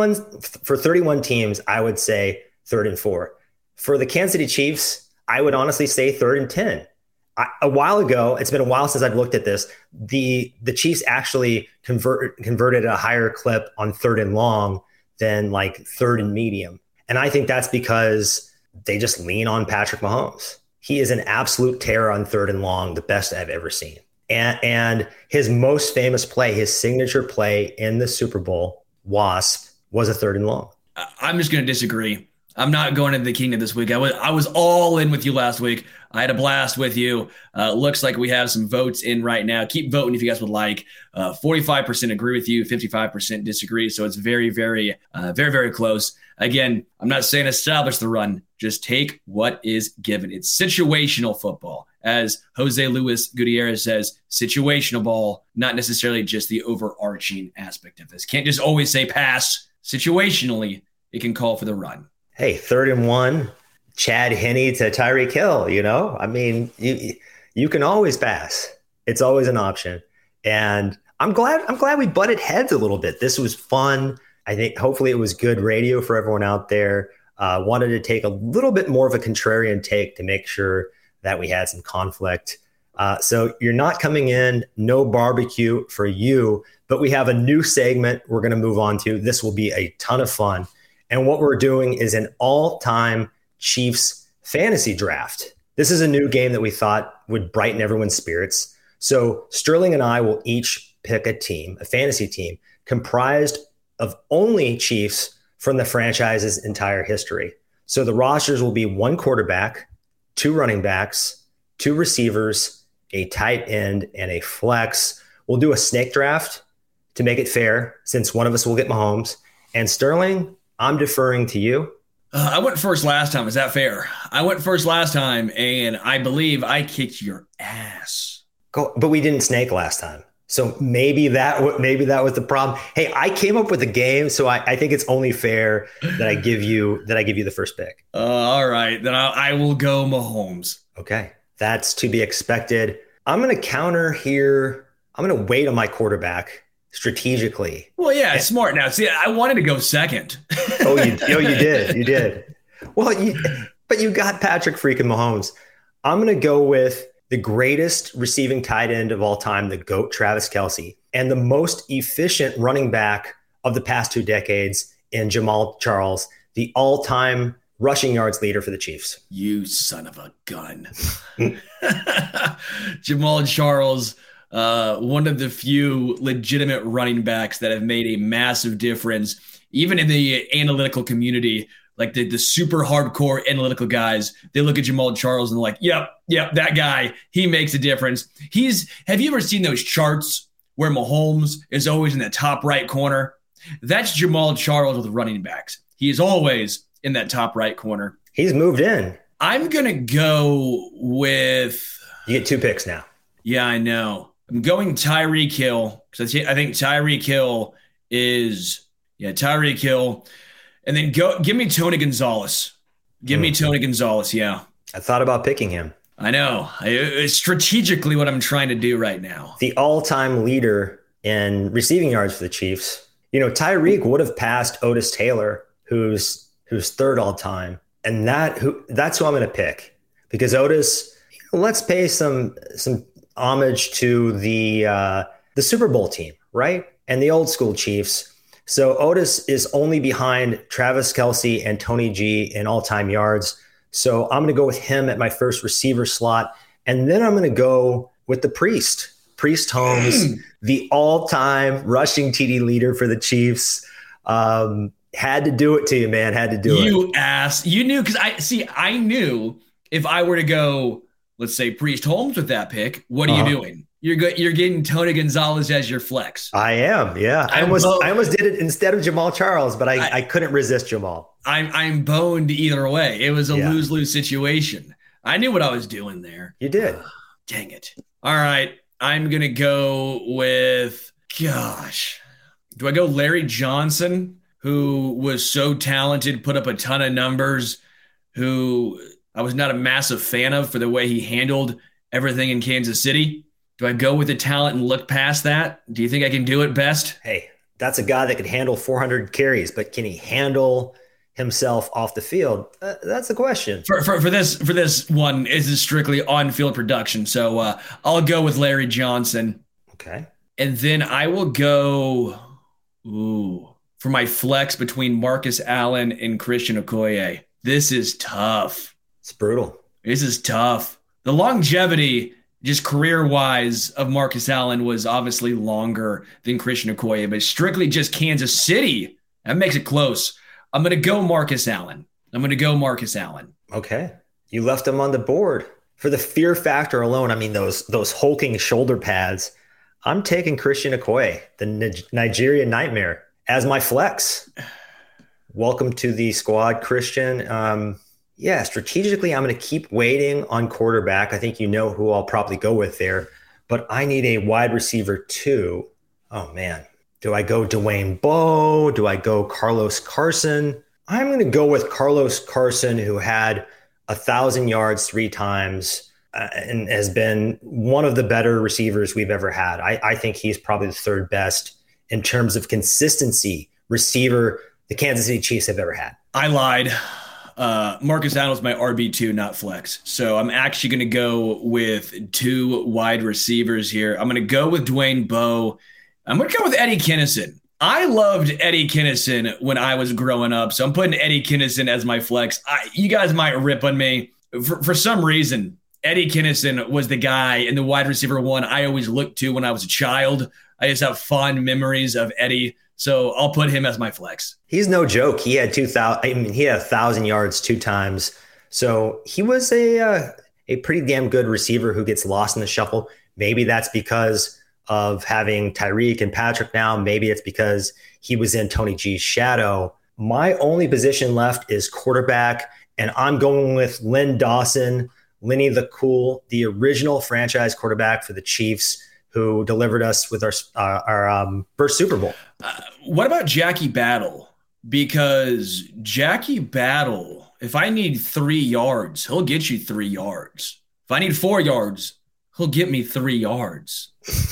31 teams, I would say 3rd and 4. For the Kansas City Chiefs, I would honestly say 3rd and 10. A while ago, it's been a while since I've looked at this. The Chiefs actually converted a higher clip on 3rd and long than like 3rd and medium. And I think that's because they just lean on Patrick Mahomes. He is an absolute terror on 3rd and long, the best I've ever seen. And his most famous play, his signature play in the Super Bowl, Wasp, was a 3rd and long. I'm just going to disagree. I'm not going into the Kingdom this week. I was all in with you last week. I had a blast with you. Looks like we have some votes in right now. Keep voting if you guys would like. 45% agree with you, 55% disagree. So it's very, very, very close. Again, I'm not saying establish the run. Just take what is given. It's situational football. As Jose Luis Gutierrez says, situational ball, not necessarily just the overarching aspect of this. Can't just always say pass. Situationally, it can call for the run. Hey, 3rd and 1, Chad Henne to Tyreek Hill, I mean, you can always pass. It's always an option. And I'm glad we butted heads a little bit. This was fun. I think hopefully it was good radio for everyone out there. Wanted to take a little bit more of a contrarian take to make sure that we had some conflict. So you're not coming in, no barbecue for you, but we have a new segment we're going to move on to. This will be a ton of fun. And what we're doing is an all-time Chiefs fantasy draft. This is a new game that we thought would brighten everyone's spirits. So Sterling and I will each pick a team, a fantasy team, comprised of only Chiefs from the franchise's entire history. So the rosters will be 1 quarterback, 2 running backs, 2 receivers, a tight end, and a flex. We'll do a snake draft to make it fair, since one of us will get Mahomes. And Sterling, I'm deferring to you. I went first last time. Is that fair? I went first last time, and I believe I kicked your ass. But we didn't snake last time. So maybe that was the problem. Hey, I came up with a game, so I think it's only fair that I give you the first pick. All right, then I will go Mahomes. Okay, that's to be expected. I'm going to counter here. I'm going to wait on my quarterback strategically. Well, yeah, it's smart now. See, I wanted to go second. You did. Well, but you got Patrick freaking Mahomes. I'm going to go with the greatest receiving tight end of all time, the GOAT, Travis Kelce, and the most efficient running back of the past 2 decades in Jamal Charles, the all-time rushing yards leader for the Chiefs. You son of a gun. Jamal Charles, one of the few legitimate running backs that have made a massive difference, even in the analytical community. Like the super hardcore analytical guys, they look at Jamal Charles and they're like, yep, that guy, he makes a difference. Have you ever seen those charts where Mahomes is always in the top right corner? That's Jamal Charles with running backs. He is always in that top right corner. He's moved in. I'm going to go with... You get 2 picks now. Yeah, I know. I'm going Tyreek Hill because I think Tyreek Hill is... Yeah, Tyreek Hill... And then give me Tony Gonzalez. Give me Tony Gonzalez, yeah. I thought about picking him. I know. It's strategically what I'm trying to do right now. The all-time leader in receiving yards for the Chiefs. Tyreek would have passed Otis Taylor, who's 3rd all-time. And that's who I'm going to pick. Because Otis, let's pay some homage to the Super Bowl team, right? And the old school Chiefs. So Otis is only behind Travis Kelce and Tony G in all-time yards. So I'm going to go with him at my first receiver slot. And then I'm going to go with the Priest Holmes, the all-time rushing TD leader for the Chiefs. Had to do it to you, man. Had to do it. You ass. You knew, because I knew if I were to go, let's say Priest Holmes with that pick, what are you doing? You're getting Tony Gonzalez as your flex. I am, yeah. I almost did it instead of Jamal Charles, but I couldn't resist Jamal. I'm boned either way. It was a lose-lose situation. I knew what I was doing there. You did. Dang it. All right. I'm going to go with, do I go Larry Johnson, who was so talented, put up a ton of numbers, who I was not a massive fan of for the way he handled everything in Kansas City? Do I go with the talent and look past that? Do you think I can do it best? Hey, that's a guy that could handle 400 carries, but can he handle himself off the field? That's the question. For this one, is strictly on-field production. So I'll go with Larry Johnson. Okay. And then I will go for my flex between Marcus Allen and Christian Okoye. This is tough. It's brutal. This is tough. The longevity, just career-wise, of Marcus Allen was obviously longer than Christian Okoye, but strictly just Kansas City, that makes it close. I'm going to go Marcus Allen. I'm going to go Marcus Allen. Okay. You left him on the board. For the fear factor alone, I mean, those hulking shoulder pads, I'm taking Christian Okoye, the Nigerian Nightmare, as my flex. Welcome to the squad, Christian. Strategically, I'm going to keep waiting on quarterback. I think you know who I'll probably go with there, but I need a wide receiver too. Oh, man. Do I go Dwayne Bowe? Do I go Carlos Carson? I'm going to go with Carlos Carson, who had 1,000 yards 3 times and has been one of the better receivers we've ever had. I think he's probably the 3rd best in terms of consistency receiver the Kansas City Chiefs have ever had. I lied. Marcus Allen was my RB2, not flex. So I'm actually going to go with 2 wide receivers here. I'm going to go with Dwayne Bowe. I'm going to go with Eddie Kinnison. I loved Eddie Kinnison when I was growing up, so I'm putting Eddie Kinnison as my flex. You guys might rip on me. For some reason, Eddie Kinnison was the guy in the wide receiver 1 I always looked to when I was a child. I just have fond memories of Eddie, so I'll put him as my flex. He's no joke. He had 1,000 yards 2 times. So he was a pretty damn good receiver who gets lost in the shuffle. Maybe that's because of having Tyreek and Patrick now. Maybe it's because he was in Tony G's shadow. My only position left is quarterback, and I'm going with Len Dawson, Lenny the Cool, the original franchise quarterback for the Chiefs, who delivered us with our first Super Bowl. What about Jackie Battle? Because Jackie Battle, if I need 3 yards, he'll get you 3 yards. If I need 4 yards, he'll get me 3 yards.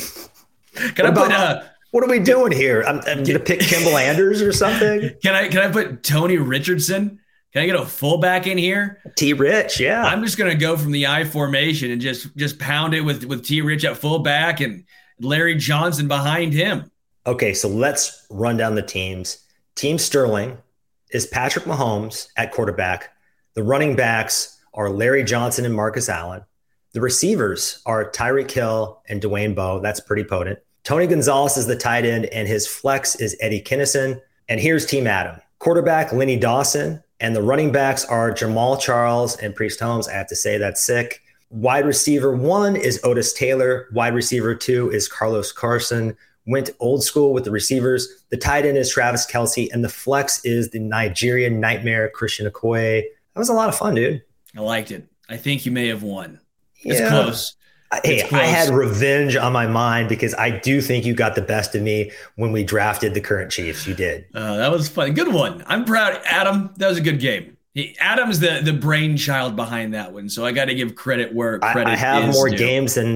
What are we doing here? I'm going to pick Kimball Anders or something. Can I put Tony Richardson? Can I get a fullback in here? T. Rich, yeah. I'm just going to go from the I formation and just pound it with T. Rich at fullback and Larry Johnson behind him. Okay, so let's run down the teams. Team Sterling is Patrick Mahomes at quarterback. The running backs are Larry Johnson and Marcus Allen. The receivers are Tyreek Hill and Dwayne Bowe. That's pretty potent. Tony Gonzalez is the tight end, and his flex is Eddie Kinnison. And here's Team Adam. Quarterback, Lenny Dawson. And the running backs are Jamal Charles and Priest Holmes. I have to say that's sick. Wide receiver 1 is Otis Taylor. Wide receiver 2 is Carlos Carson. Went old school with the receivers. The tight end is Travis Kelce. And the flex is the Nigerian Nightmare, Christian Okoye. That was a lot of fun, dude. I liked it. I think you may have won. Yeah. It's close. Hey, I had revenge on my mind because I do think you got the best of me when we drafted the current Chiefs. You did. That was fun. Good one. I'm proud. Adam, that was a good game. Adam's the brainchild behind that one, so I got to give credit where credit is. I have more due. games than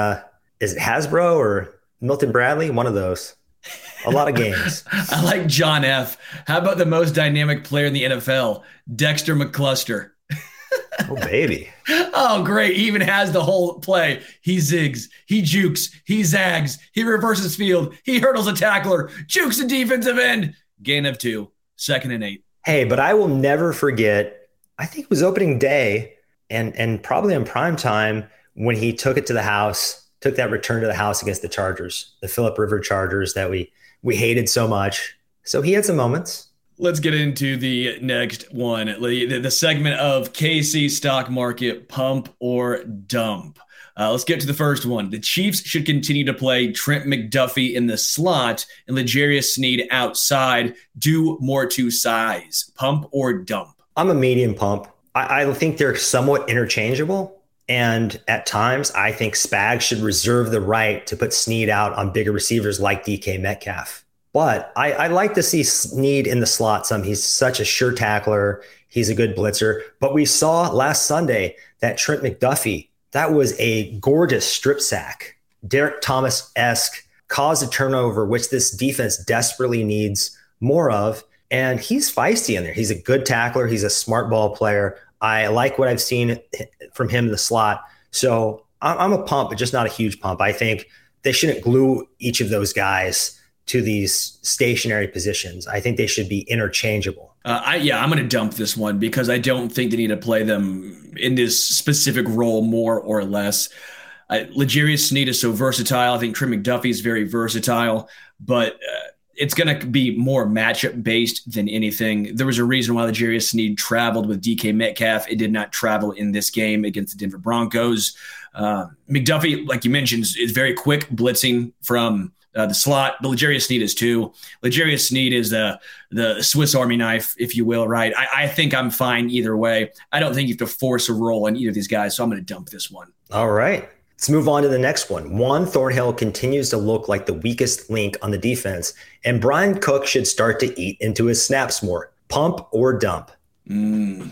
is it Hasbro or Milton Bradley? One of those. A lot of games. I like John F. How about the most dynamic player in the NFL, Dexter McCluster? Oh, baby. Oh, great. He even has the whole play. He zigs, he jukes, he zags, he reverses field, he hurdles a tackler, jukes a defensive end. Gain of 2, 2nd and 8. Hey, but I will never forget, I think it was opening day and probably in prime time when he took it to the house, took that return to the house against the Chargers, the Phillip River Chargers that we hated so much. So he had some moments. Let's get into the next one, the segment of KC stock market pump or dump. Let's get to the first one. The Chiefs should continue to play Trent McDuffie in the slot and L'Jarius Sneed outside, due more to size. Pump or dump? I'm a medium pump. I think they're somewhat interchangeable. And at times, I think Spags should reserve the right to put Sneed out on bigger receivers like DK Metcalf. But I like to see Sneed in the slot some. He's such a sure tackler. He's a good blitzer. But we saw last Sunday that Trent McDuffie, that was a gorgeous strip sack. Derek Thomas-esque, caused a turnover, which this defense desperately needs more of. And he's feisty in there. He's a good tackler. He's a smart ball player. I like what I've seen from him in the slot. So I'm a pump, but just not a huge pump. I think they shouldn't glue each of those guys to these stationary positions. I think they should be interchangeable. I'm going to dump this one because I don't think they need to play them in this specific role more or less. L'Jarius Sneed is so versatile. I think Trent McDuffie is very versatile, but it's going to be more matchup based than anything. There was a reason why L'Jarius Sneed traveled with DK Metcalf. It did not travel in this game against the Denver Broncos. McDuffie, like you mentioned, is very quick blitzing from the slot, but L'Jarius Sneed is too. L'Jarius Sneed is the Swiss Army knife, if you will, right? I think I'm fine either way. I don't think you have to force a roll on either of these guys, so I'm going to dump this one. All right. Let's move on to the next one. Juan Thornhill continues to look like the weakest link on the defense, and Brian Cook should start to eat into his snaps more. Pump or dump? Really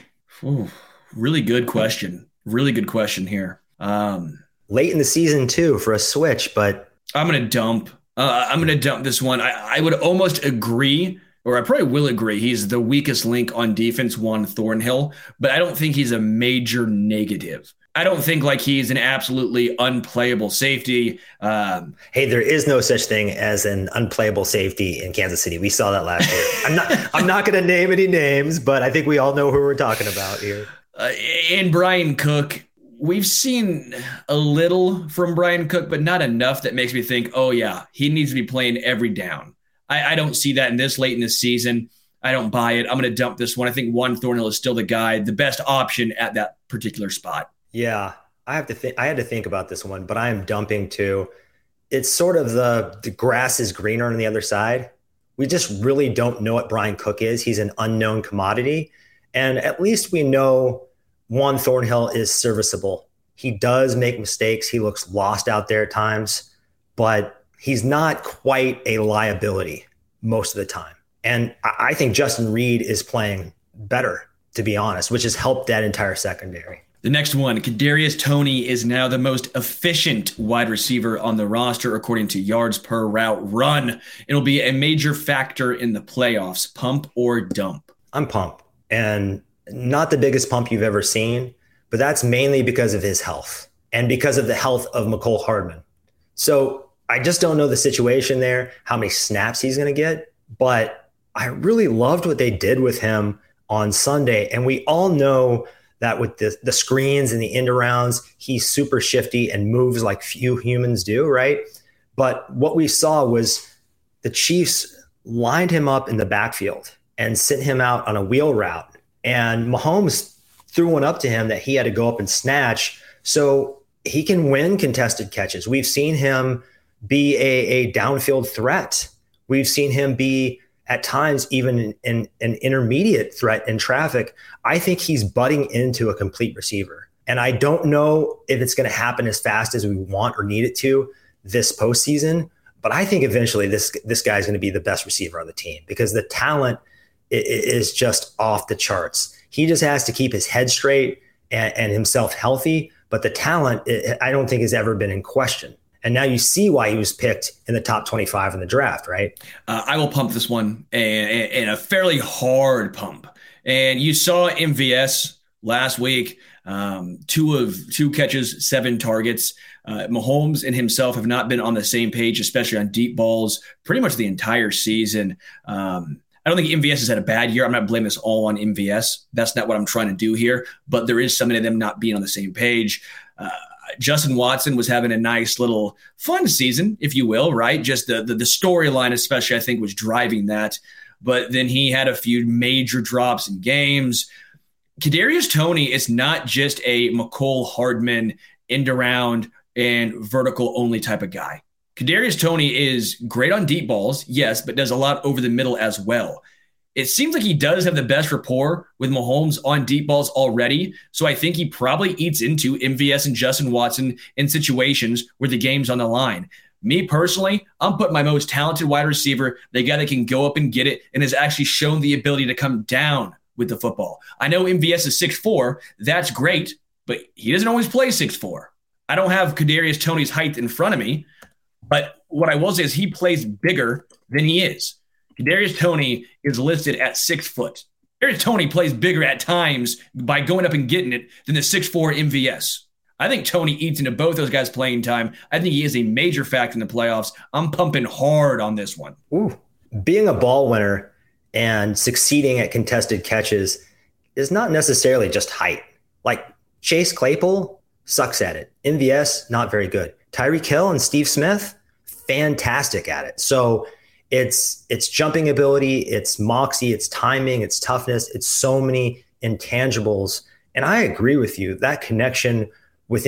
good question. Really good question here. Late in the season, too, for a switch, but I'm going to dump. I'm going to dump this one. I would almost agree, or I probably will agree, he's the weakest link on defense, Juan Thornhill, but I don't think he's a major negative. I don't think like he's an absolutely unplayable safety. Hey, there is no such thing as an unplayable safety in Kansas City. We saw that last year. I'm not going to name any names, but I think we all know who we're talking about here. And Brian Cook, we've seen a little from Brian Cook, but not enough that makes me think, oh yeah, he needs to be playing every down. I don't see that in this late in the season. I don't buy it. I'm going to dump this one. I think Juan Thornhill is still the guy, the best option at that particular spot. Yeah, I had to think about this one, but I am dumping too. It's sort of the grass is greener on the other side. We just really don't know what Brian Cook is. He's an unknown commodity. And at least we know Juan Thornhill is serviceable. He does make mistakes. He looks lost out there at times, but he's not quite a liability most of the time. And I think Justin Reed is playing better, to be honest, which has helped that entire secondary. The next one, Kadarius Toney is now the most efficient wide receiver on the roster, according to yards per route run. It'll be a major factor in the playoffs. Pump or dump? I'm pump. And not the biggest pump you've ever seen, but that's mainly because of his health and because of the health of Mecole Hardman. So I just don't know the situation there, how many snaps he's going to get, but I really loved what they did with him on Sunday. And we all know that with the screens and the end arounds, he's super shifty and moves like few humans do, right? But what we saw was the Chiefs lined him up in the backfield and sent him out on a wheel route. And Mahomes threw one up to him that he had to go up and snatch so he can win contested catches. We've seen him be a downfield threat. We've seen him be at times even an intermediate threat in traffic. I think he's butting into a complete receiver. And I don't know if it's going to happen as fast as we want or need it to this postseason, but I think eventually this guy is going to be the best receiver on the team because the talent is just off the charts. He just has to keep his head straight and himself healthy, but the talent, I don't think has ever been in question. And now you see why he was picked in the top 25 in the draft, right? I will pump this one and a fairly hard pump. And you saw MVS last week, 2 catches, 7 targets. Mahomes and himself have not been on the same page, especially on deep balls, pretty much the entire season. I don't think MVS has had a bad year. I'm not blaming this all on MVS. That's not what I'm trying to do here. But there is something to them not being on the same page. Justin Watson was having a nice little fun season, if you will, right? Just the storyline especially, I think, was driving that. But then he had a few major drops in games. Kadarius Toney is not just a Mecole Hardman end around and vertical only type of guy. Kadarius Toney is great on deep balls, yes, but does a lot over the middle as well. It seems like he does have the best rapport with Mahomes on deep balls already, so I think he probably eats into MVS and Justin Watson in situations where the game's on the line. Me personally, I'm putting my most talented wide receiver, the guy that can go up and get it and has actually shown the ability to come down with the football. I know MVS is 6'4", that's great, but he doesn't always play 6'4". I don't have Kadarius Toney's height in front of me, but what I will say is he plays bigger than he is. Kadarius Toney is listed at 6 foot. Kadarius Toney plays bigger at times by going up and getting it than the 6'4" MVS. I think Toney eats into both those guys' playing time. I think he is a major factor in the playoffs. I'm pumping hard on this one. Ooh. Being a ball winner and succeeding at contested catches is not necessarily just height. Like Chase Claypool sucks at it. MVS, not very good. Tyreek Hill and Steve Smith, fantastic at it. So It's jumping ability, it's moxie, it's timing, it's toughness, it's so many intangibles. And I agree with you. That connection with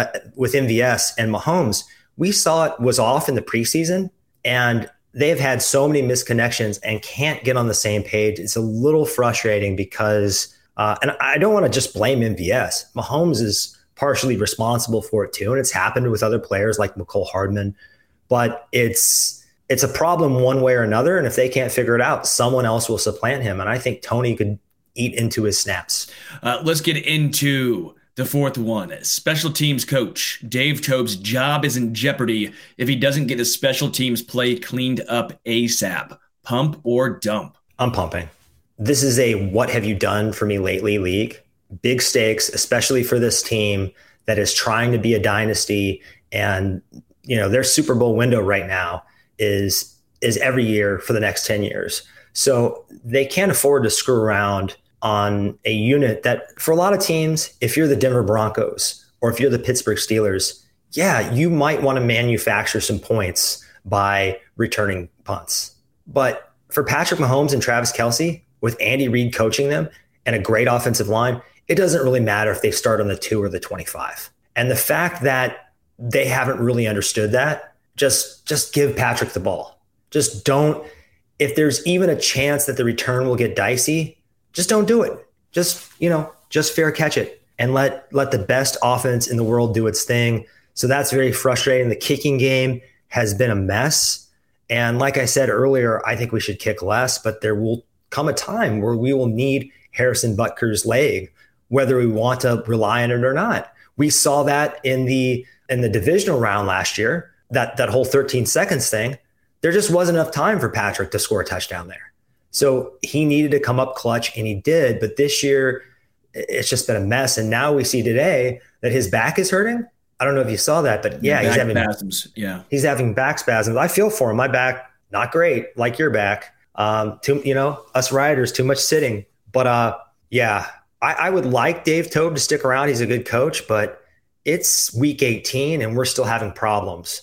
MVS and Mahomes, we saw it was off in the preseason, and they've had so many misconnections and can't get on the same page. It's a little frustrating because, and I don't want to just blame MVS. Mahomes is partially responsible for it too, and it's happened with other players like Mecole Hardman. But it's a problem one way or another, and if they can't figure it out, someone else will supplant him. And I think Tony could eat into his snaps. Let's get into the fourth one. Special teams coach Dave Toub's job is in jeopardy if he doesn't get his special teams play cleaned up ASAP. Pump or dump? I'm pumping. This is a what have you done for me lately league. Big stakes, especially for this team that is trying to be a dynasty. And, their Super Bowl window right now is every year for the next 10 years. So they can't afford to screw around on a unit that, for a lot of teams, if you're the Denver Broncos or if you're the Pittsburgh Steelers, yeah, you might want to manufacture some points by returning punts. But for Patrick Mahomes and Travis Kelce, with Andy Reid coaching them and a great offensive line, it doesn't really matter if they start on the 2 or the 25. And the fact that they haven't really understood that, just give Patrick the ball. Just don't, if there's even a chance that the return will get dicey, just don't do it. Just fair catch it and let the best offense in the world do its thing. So that's very frustrating. The kicking game has been a mess. And like I said earlier, I think we should kick less, but there will come a time where we will need Harrison Butker's leg, whether we want to rely on it or not. We saw that in the divisional round last year, that whole 13 seconds thing. There just wasn't enough time for Patrick to score a touchdown there. So he needed to come up clutch, and he did. But this year, it's just been a mess. And now we see today that his back is hurting. I don't know if you saw that, but yeah, he's having spasms. Yeah, he's having back spasms. I feel for him. My back, not great, like your back. Us riders, too much sitting. But I would like Dave Toub to stick around. He's a good coach, but it's week 18 and we're still having problems.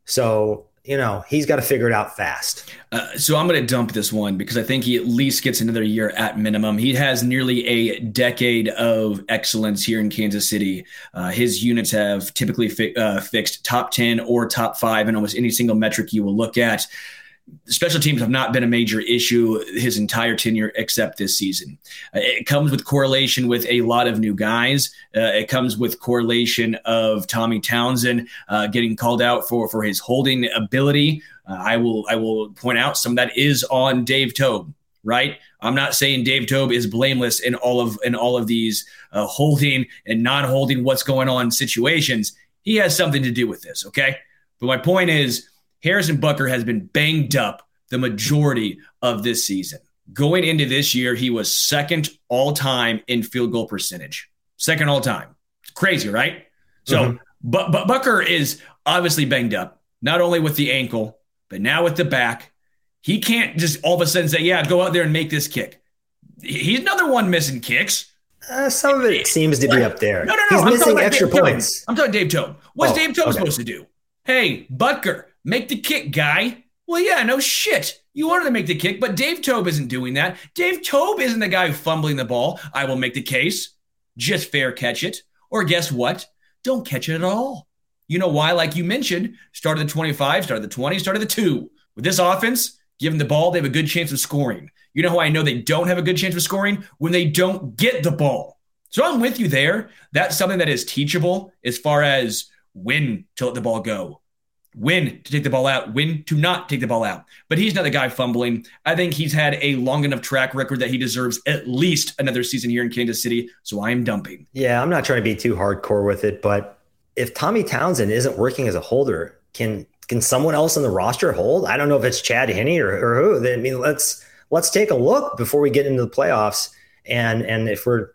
So, he's got to figure it out fast. So I'm going to dump this one because I think he at least gets another year at minimum. He has nearly a decade of excellence here in Kansas City. His units have typically fixed top 10 or top 5 in almost any single metric you will look at. Special teams have not been a major issue his entire tenure except this season. It comes with correlation with a lot of new guys. It comes with correlation of Tommy Townsend getting called out for his holding ability. I will point out some of that is on Dave Toub, right? I'm not saying Dave Toub is blameless in all of these holding and non-holding what's going on situations. He has something to do with this, okay? But my point is, Harrison Butker has been banged up the majority of this season. Going into this year, he was second all-time in field goal percentage. Second all-time. Crazy, right? So, but Butker is obviously banged up, not only with the ankle, but now with the back. He can't just all of a sudden say, yeah, go out there and make this kick. He's another one missing kicks. Some of it seems to be up there. No. He's missing extra points. I'm talking Dave Toub. What's Dave Toub supposed to do? Hey, Butker, make the kick, guy. Well, yeah, no shit. You wanted to make the kick, but Dave Toub isn't doing that. Dave Toub isn't the guy fumbling the ball. I will make the case. Just fair catch it. Or guess what? Don't catch it at all. You know why? Like you mentioned, start of the 25, start of the 20, start of the 2. With this offense, give them the ball, they have a good chance of scoring. You know how I know they don't have a good chance of scoring? When they don't get the ball. So I'm with you there. That's something that is teachable as far as when to let the ball go, when to take the ball out, when to not take the ball out. But he's not the guy fumbling. I think he's had a long enough track record that he deserves at least another season here in Kansas City. So I am dumping. Yeah, I'm not trying to be too hardcore with it, but if Tommy Townsend isn't working as a holder, can someone else on the roster hold? I don't know if it's Chad Henne or who. I mean, let's take a look before we get into the playoffs. And if we're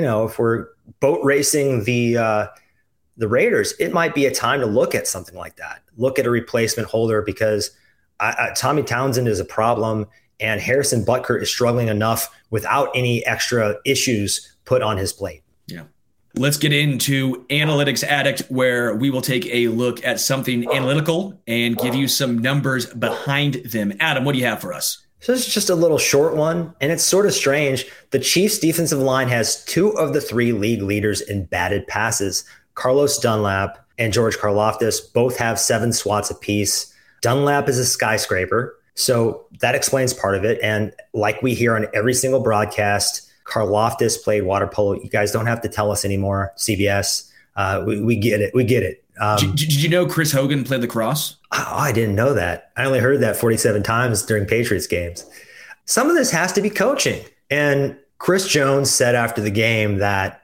boat racing the Raiders, it might be a time to look at something like that. Look at a replacement holder because Tommy Townsend is a problem and Harrison Butker is struggling enough without any extra issues put on his plate. Yeah. Let's get into Analytics Addict, where we will take a look at something analytical and give you some numbers behind them. Adam, what do you have for us? So this is just a little short one, and it's sort of strange. The Chiefs' defensive line has 2 of the 3 league leaders in batted passes. Carlos Dunlap and George Karlaftis both have 7 swats apiece. Dunlap is a skyscraper, so that explains part of it. And like we hear on every single broadcast, Karlaftis played water polo. You guys don't have to tell us anymore, CBS. We get it. We get it. Did you know Chris Hogan played lacrosse? Oh, I didn't know that. I only heard that 47 times during Patriots games. Some of this has to be coaching. And Chris Jones said after the game that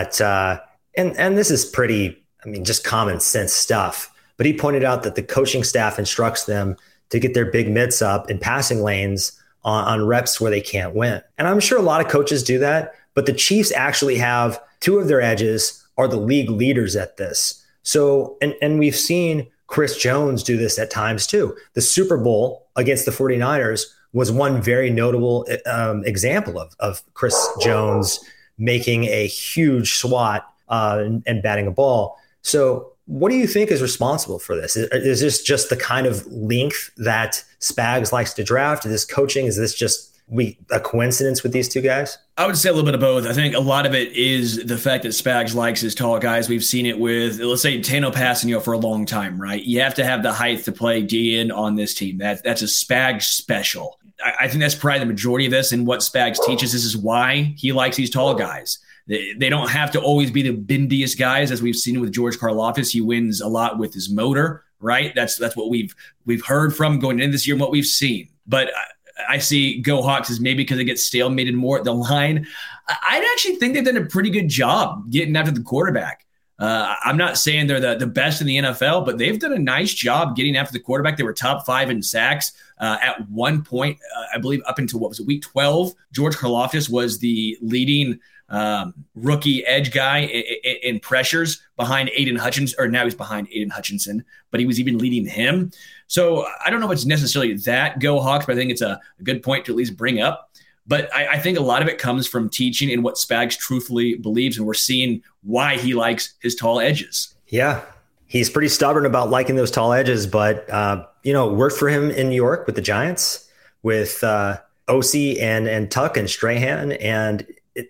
and this is pretty, just common sense stuff. But he pointed out that the coaching staff instructs them to get their big mitts up in passing lanes on reps where they can't win. And I'm sure a lot of coaches do that, but the Chiefs actually have 2 of their edges are the league leaders at this. So, and we've seen Chris Jones do this at times too. The Super Bowl against the 49ers was one very notable example of Chris Jones making a huge swat and batting a ball. So what do you think is responsible for this? Is this just the kind of length that Spags likes to draft? Is this coaching? Is this just a coincidence with these 2 guys? I would say a little bit of both. I think a lot of it is the fact that Spags likes his tall guys. We've seen it with, let's say, Tano Passanio for a long time, right? You have to have the height to play DN on this team. That's a Spags special. I think that's probably the majority of this, and what Spags teaches. This is why he likes these tall guys. They don't have to always be the bendiest guys, as we've seen with George Karlaftis. He wins a lot with his motor, right? That's what we've heard from going into this year and what we've seen. But I see Go Hawks as maybe because it gets stalemated more at the line. I'd actually think they've done a pretty good job getting after the quarterback. I'm not saying they're the best in the NFL, but they've done a nice job getting after the quarterback. They were top 5 in sacks at one point, I believe, up until week 12. George Karlaftis was the leading rookie edge guy in pressures behind Aiden Hutchinson, or now he's behind Aiden Hutchinson, but he was even leading him. So I don't know if it's necessarily that Go Hawks, but I think it's a good point to at least bring up. But I think a lot of it comes from teaching and what Spags truthfully believes, and we're seeing why he likes his tall edges. Yeah, he's pretty stubborn about liking those tall edges, but it worked for him in New York with the Giants, with Osi and Tuck and Strahan, and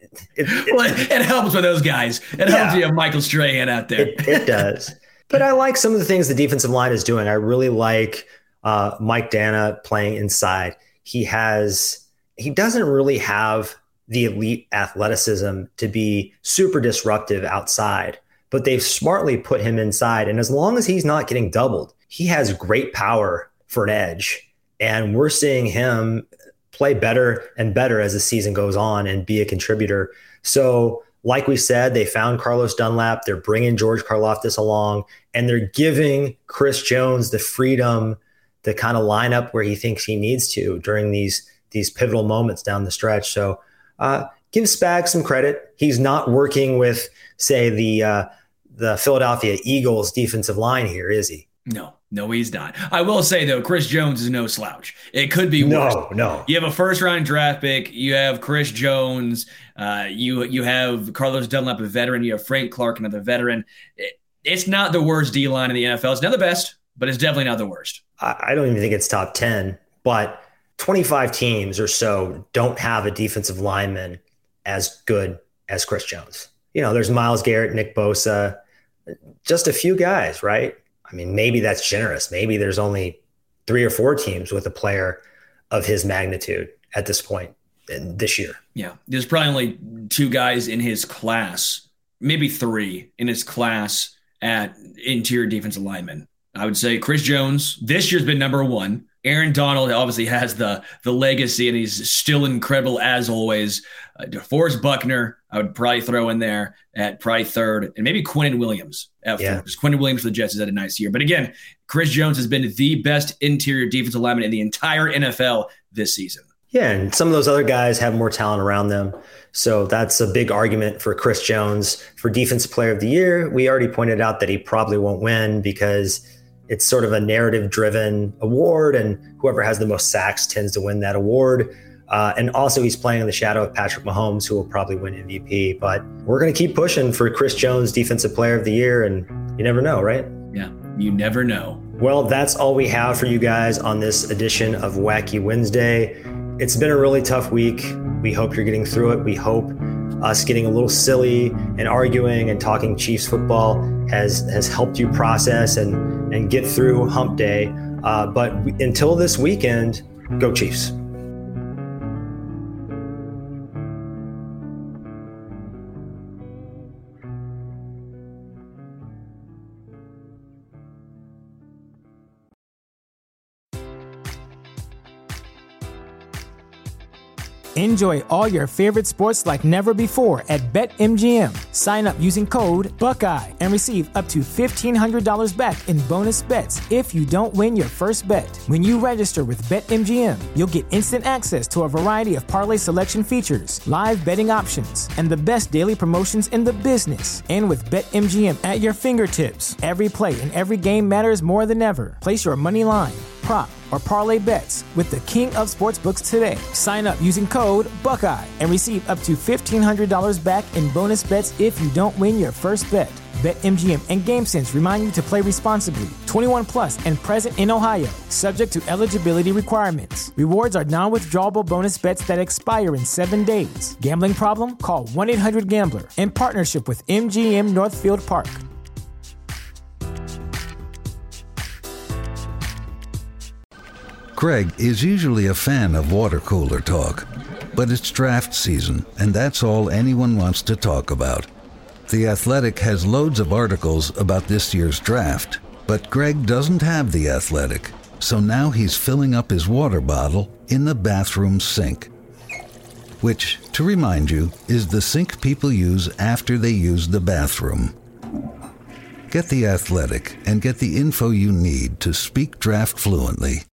it helps with those guys. It helps you have Michael Strahan out there. It does. But I like some of the things the defensive line is doing. I really like Mike Dana playing inside. He doesn't really have the elite athleticism to be super disruptive outside, but they've smartly put him inside. And as long as he's not getting doubled, he has great power for an edge. And we're seeing him play better and better as the season goes on and be a contributor. So like we said, they found Carlos Dunlap. They're bringing George Karlaftis along, and they're giving Chris Jones the freedom to kind of line up where he thinks he needs to during these pivotal moments down the stretch. So give Spags some credit. He's not working with, say, the Philadelphia Eagles defensive line here, is he? No, he's not. I will say, though, Chris Jones is no slouch. It could be worse. No. You have a first-round draft pick. You have Chris Jones. You have Carlos Dunlap, a veteran. You have Frank Clark, another veteran. It's not the worst D-line in the NFL. It's not the best, but it's definitely not the worst. I don't even think it's top 10, but 25 teams or so don't have a defensive lineman as good as Chris Jones. There's Myles Garrett, Nick Bosa, just a few guys, right? I mean, maybe that's generous. Maybe there's only 3 or 4 teams with a player of his magnitude at this point this year. Yeah, there's probably only 2 guys in his class, maybe 3 in his class at interior defensive lineman. I would say Chris Jones this year's been number 1. Aaron Donald obviously has the legacy, and he's still incredible as always. DeForest Buckner, I would probably throw in there at probably 3rd, and maybe Quinnen Williams at 4th. Because Quinnen Williams for the Jets has had a nice year. But again, Chris Jones has been the best interior defensive lineman in the entire NFL this season. Yeah, and some of those other guys have more talent around them. So that's a big argument for Chris Jones for Defensive Player of the Year. We already pointed out that he probably won't win because it's sort of a narrative-driven award, and whoever has the most sacks tends to win that award. And also he's playing in the shadow of Patrick Mahomes, who will probably win MVP. But we're going to keep pushing for Chris Jones, Defensive Player of the Year. And you never know, right? Yeah, you never know. Well, that's all we have for you guys on this edition of Wacky Wednesday. It's been a really tough week. We hope you're getting through it. We hope us getting a little silly and arguing and talking Chiefs football has helped you process and get through hump day. But until this weekend, go Chiefs. Enjoy all your favorite sports like never before at BetMGM. Sign up using code Buckeye and receive up to $1,500 back in bonus bets if you don't win your first bet. When you register with BetMGM, you'll get instant access to a variety of parlay selection features, live betting options, and the best daily promotions in the business. And with BetMGM at your fingertips, every play and every game matters more than ever. Place your money line, prop, or parlay bets with the king of sportsbooks today. Sign up using code Buckeye and receive up to $1,500 back in bonus bets if you don't win your first bet. BetMGM and GameSense remind you to play responsibly. 21 plus and present in Ohio, subject to eligibility requirements. Rewards are non-withdrawable bonus bets that expire in 7 days. Gambling problem? Call 1-800-GAMBLER. In partnership with MGM Northfield Park. Greg is usually a fan of water cooler talk, but it's draft season, and that's all anyone wants to talk about. The Athletic has loads of articles about this year's draft, but Greg doesn't have The Athletic, so now he's filling up his water bottle in the bathroom sink, which, to remind you, is the sink people use after they use the bathroom. Get The Athletic and get the info you need to speak draft fluently